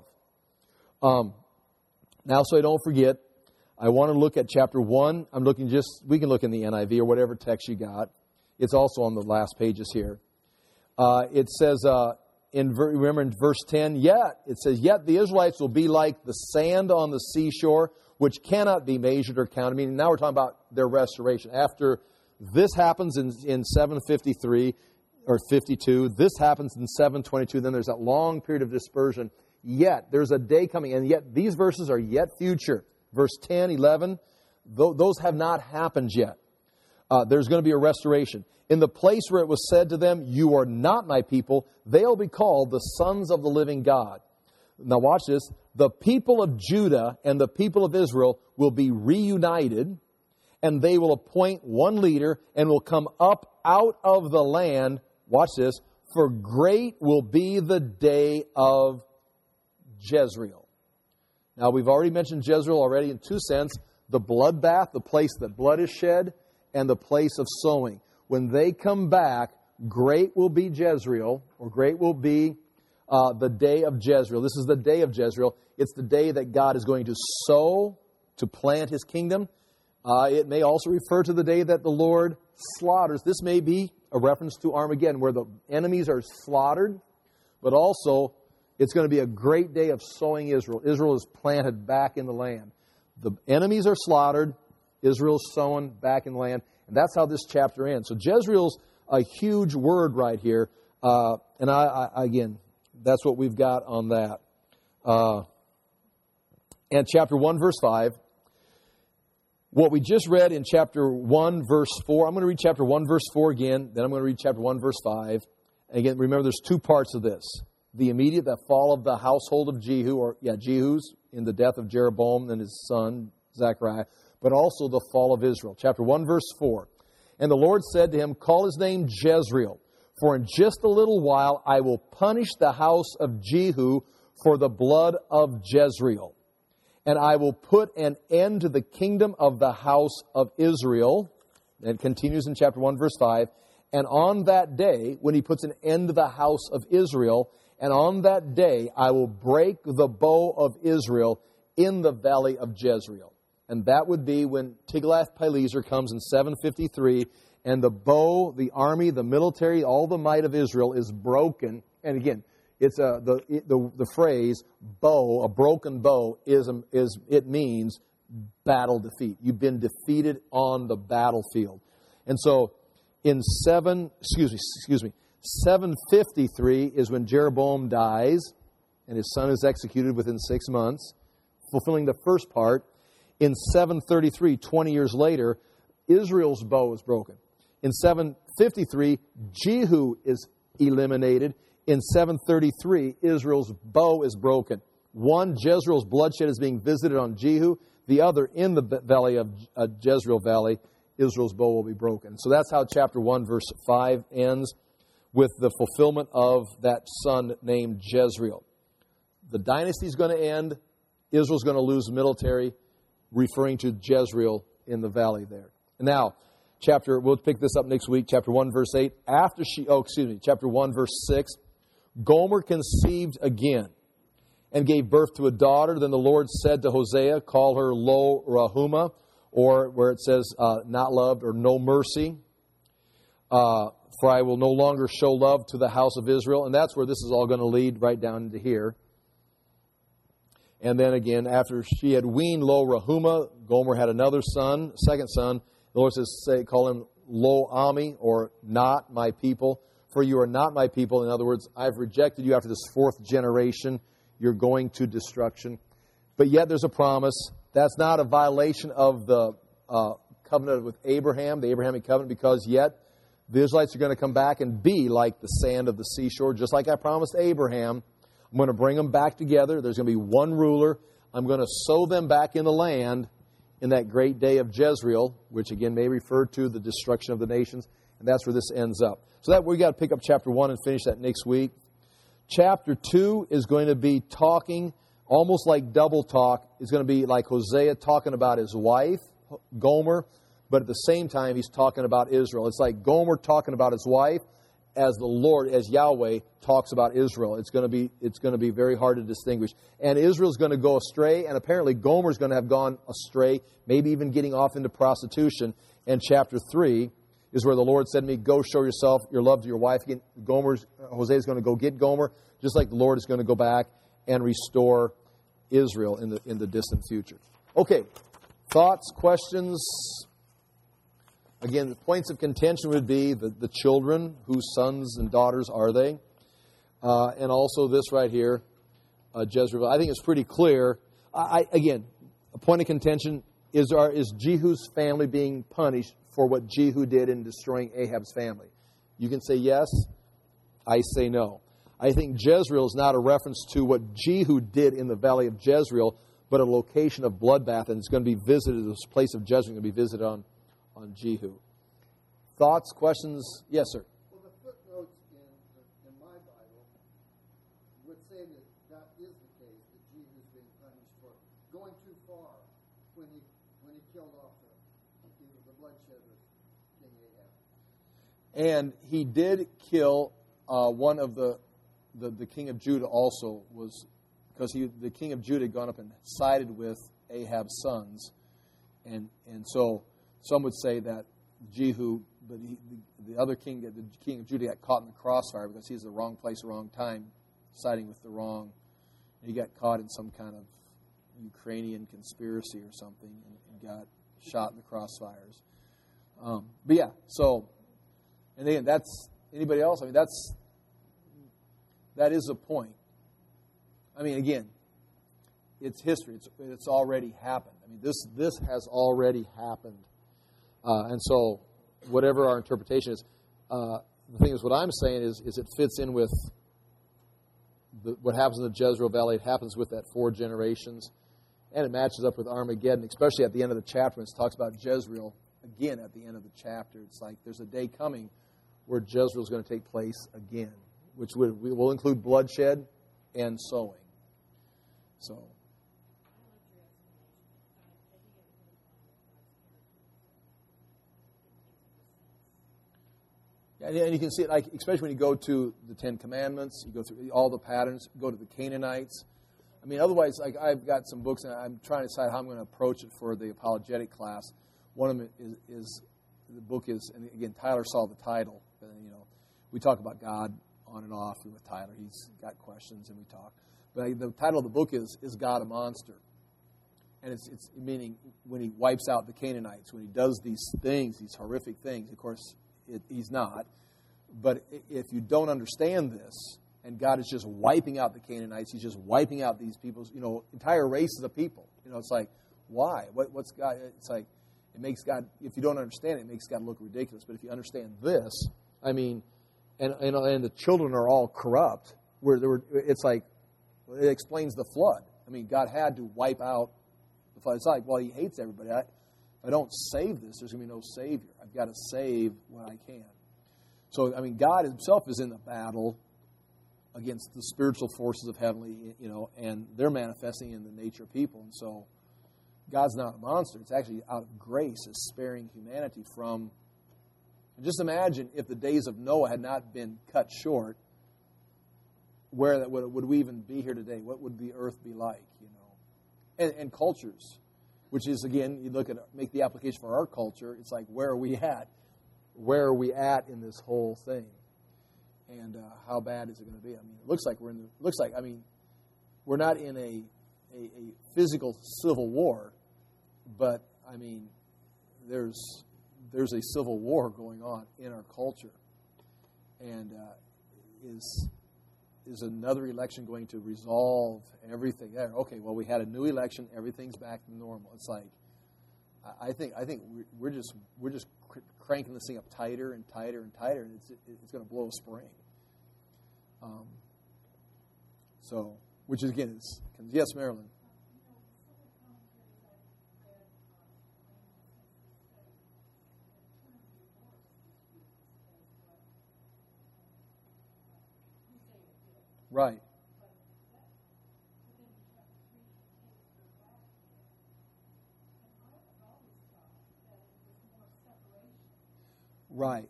Now, so I don't forget, I want to look at chapter 1. We can look in the NIV or whatever text you got. It's also on the last pages here. It says, remember in verse 10, yet the Israelites will be like the sand on the seashore, which cannot be measured or counted. Meaning now we're talking about their restoration. After this happens in 753 or 52, this happens in 722, then there's that long period of dispersion. Yet, there's a day coming, and yet these verses are yet future. Verse 10, 11, those have not happened yet. There's going to be a restoration. In the place where it was said to them, you are not my people, they'll be called the sons of the living God. Now watch this. The people of Judah and the people of Israel will be reunited, and they will appoint one leader and will come up out of the land. Watch this. For great will be the day of Jezreel. Now we've already mentioned Jezreel already in 2 senses. The bloodbath, the place that blood is shed, and the place of sowing. When they come back, great will be Jezreel, or great will be the day of Jezreel. This is the day of Jezreel. It's the day that God is going to sow, to plant His kingdom. It may also refer to the day that the Lord slaughters. This may be a reference to Armageddon, where the enemies are slaughtered, but also it's going to be a great day of sowing Israel. Israel is planted back in the land. The enemies are slaughtered, Israel's sown back in the land, and that's how this chapter ends. So Jezreel's a huge word right here, and again, that's what we've got on that. And chapter 1, verse 5, what we just read in chapter 1, verse 4, I'm going to read chapter 1, verse 4 again, then I'm going to read chapter 1, verse 5. And again, remember, there's 2 parts of this. The immediate, the fall of the household of Jehu's in the death of Jeroboam and his son, Zechariah, but also the fall of Israel. Chapter 1, verse 4. And the Lord said to him, call his name Jezreel, for in just a little while I will punish the house of Jehu for the blood of Jezreel. And I will put an end to the kingdom of the house of Israel. And it continues in chapter 1, verse 5. And on that day, when he puts an end to the house of Israel, and on that day I will break the bow of Israel in the valley of Jezreel. And that would be when Tiglath-Pileser comes in 753, and the bow, the army, the military, all the might of Israel is broken. And again, it's the phrase bow, a broken bow, it means battle defeat. You've been defeated on the battlefield. And so in 753 is when Jeroboam dies, and his son is executed within 6 months, fulfilling the first part. In 733, 20 years later, Israel's bow is broken. In 753, Jehu is eliminated. In 733, Israel's bow is broken. One, Jezreel's bloodshed is being visited on Jehu. The other, in the valley of Jezreel Valley, Israel's bow will be broken. So that's how chapter 1, verse 5 ends, with the fulfillment of that son named Jezreel. The dynasty is going to end. Israel's going to lose military, referring to Jezreel in the valley there. And now, we'll pick this up next week, chapter 1, verse 8. Chapter 1, verse 6. Gomer conceived again and gave birth to a daughter. Then the Lord said to Hosea, call her Lo-Ruhamah, or where it says not loved or no mercy. For I will no longer show love to the house of Israel. And that's where this is all going to lead right down into here. And then again, after she had weaned Lo-Ruhamah, Gomer had another son, second son. The Lord says, call him Lo-Ami, or not my people. For you are not my people. In other words, I've rejected you after this fourth generation. You're going to destruction. But yet there's a promise. That's not a violation of the covenant with Abraham, the Abrahamic covenant, because yet the Israelites are going to come back and be like the sand of the seashore, just like I promised Abraham. I'm going to bring them back together. There's going to be one ruler. I'm going to sow them back in the land in that great day of Jezreel, which again may refer to the destruction of the nations. And that's where this ends up. So that we've got to pick up chapter 1 and finish that next week. Chapter 2 is going to be talking, almost like double talk. It's going to be like Hosea talking about his wife, Gomer, but at the same time he's talking about Israel. It's like Gomer talking about his wife as the Lord, as Yahweh talks about Israel. It's going to be very hard to distinguish. And Israel's going to go astray, and apparently Gomer's going to have gone astray, maybe even getting off into prostitution. And chapter 3 is where the Lord said to me, go show yourself your love to your wife. Again, Hosea's going to go get Gomer, just like the Lord is going to go back and restore Israel in the distant future. Okay, thoughts, questions? Again, the points of contention would be the children, whose sons and daughters are they? And also this right here, Jezreel. I think it's pretty clear. Again, a point of contention is Jehu's family being punished for what Jehu did in destroying Ahab's family? You can say yes. I say no. I think Jezreel is not a reference to what Jehu did in the valley of Jezreel, but a location of bloodbath, and it's going to be visited, this place of judgment is going to be visited on Jehu. Thoughts, questions? Yes, sir. Well, the footnotes in my Bible would say that is the case, that Jesus is being punished for going too far when he killed off the bloodshed of King Ahab. And he did kill one of the king of Judah also, was because the king of Judah had gone up and sided with Ahab's sons, and so some would say that Jehu, but the other king, the king of Judah, got caught in the crossfire because he's the wrong place, wrong time, siding with the wrong. He got caught in some kind of Ukrainian conspiracy or something and got shot in the crossfires. But yeah, so, and again, that's, anybody else? I mean, that is a point. I mean, again, it's history. It's already happened. I mean, this has already happened. And so, whatever our interpretation is, the thing is, what I'm saying is it fits in with what happens in the Jezreel Valley. It happens with that 4 generations, and it matches up with Armageddon, especially at the end of the chapter when it talks about Jezreel. Again, at the end of the chapter, it's like there's a day coming where Jezreel is going to take place again, which will include bloodshed and sowing. So. And you can see it, like, especially when you go to the Ten Commandments, you go through all the patterns, go to the Canaanites. I mean, otherwise, like, I've got some books, and I'm trying to decide how I'm going to approach it for the apologetic class. One of them is the book is, and again, Tyler saw the title. And, we talk about God on and off with Tyler. He's got questions, and we talk. But the title of the book is God a Monster? And it's meaning when he wipes out the Canaanites, when he does these things, these horrific things. Of course, he's not. But if you don't understand this, and God is just wiping out the Canaanites, he's just wiping out these people's, entire races of people. It's like, why? What's God? It's like, it makes God, if you don't understand it, it makes God look ridiculous. But if you understand this, I mean, and the children are all corrupt, it's like, it explains the flood. I mean, God had to wipe out the flood. It's like, well, he hates everybody. If I don't save this, there's going to be no Savior. I've got to save what I can. So, I mean, God himself is in the battle against the spiritual forces of heavenly, and they're manifesting in the nature of people. And so, God's not a monster. It's actually out of grace, is sparing humanity from. And just imagine if the days of Noah had not been cut short, where that would we even be here today? What would the earth be like? And cultures, which is, again, you make the application for our culture. It's like, where are we at? Where are we at in this whole thing? And how bad is it going to be? I mean, it looks like we're not in a physical civil war, but I mean, there's a civil war going on in our culture, and is another election going to resolve everything there? Okay, well, we had a new election, everything's back to normal. It's like, I think we're just cranking this thing up tighter and tighter and tighter, and it's going to blow a spring. Which is, again, yes, Marilyn. Right. Right.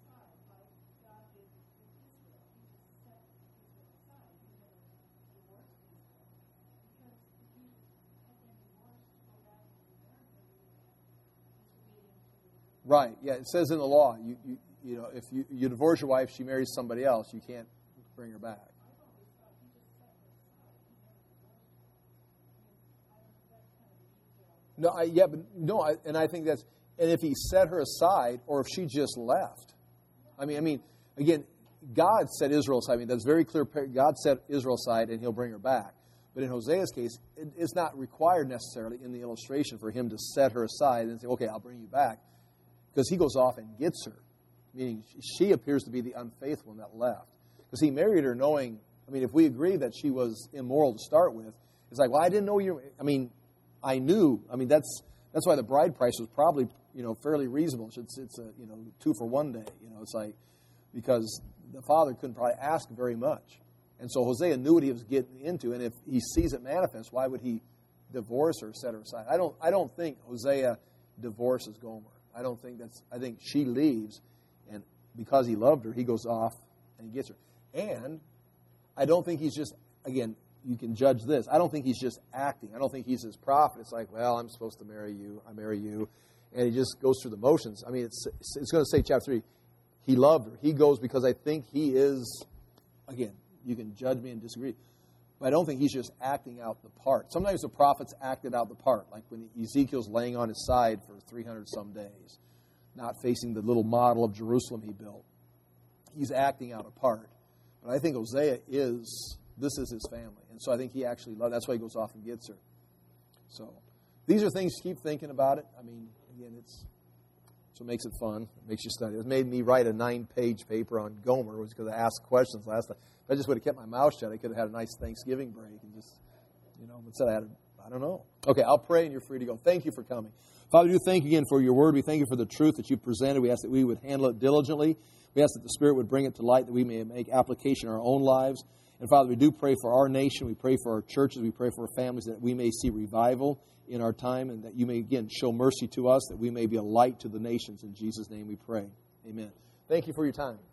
Right. Yeah, it says in the law, if you divorce your wife, she marries somebody else, you can't bring her back. And I think that's, and if he set her aside, or if she just left. I mean, again, God set Israel aside. I mean, that's very clear. God set Israel aside, and he'll bring her back. But in Hosea's case, it's not required necessarily in the illustration for him to set her aside and say, okay, I'll bring you back. Because he goes off and gets her. Meaning, she appears to be the unfaithful one that left. Because he married her knowing, if we agree that she was immoral to start with, it's like, well, I didn't know you. I knew. That's why the bride price was probably, fairly reasonable. It's a, 2 for 1 day. It's like, because the father couldn't probably ask very much. And so Hosea knew what he was getting into. And if he sees it manifest, why would he divorce her, set her aside? I don't think Hosea divorces Gomer. I think she leaves, and because he loved her, he goes off and he gets her. And I don't think he's just, again, you can judge this. I don't think he's just acting. I don't think he's his prophet. It's like, well, I'm supposed to marry you. I marry you. And he just goes through the motions. It's going to say, chapter 3, he loved her. He goes because I think he is, again, you can judge me and disagree, but I don't think he's just acting out the part. Sometimes the prophets acted out the part, like when Ezekiel's laying on his side for 300 some days, not facing the little model of Jerusalem he built. He's acting out a part. But I think Hosea this is his family. And so I think he actually loved, that's why he goes off and gets her. So these are things to keep thinking about it. Again, it's what makes it fun. It makes you study. It made me write a 9-page paper on Gomer, was because I asked questions last time. If I just would have kept my mouth shut, I could have had a nice Thanksgiving break and just, instead I don't know. Okay, I'll pray and you're free to go. Thank you for coming. Father, we do thank you again for your word. We thank you for the truth that you've presented. We ask that we would handle it diligently. We ask that the Spirit would bring it to light, that we may make application in our own lives. And Father, we do pray for our nation. We pray for our churches. We pray for our families, that we may see revival in our time, and that you may, again, show mercy to us, that we may be a light to the nations. In Jesus' name we pray. Amen. Thank you for your time.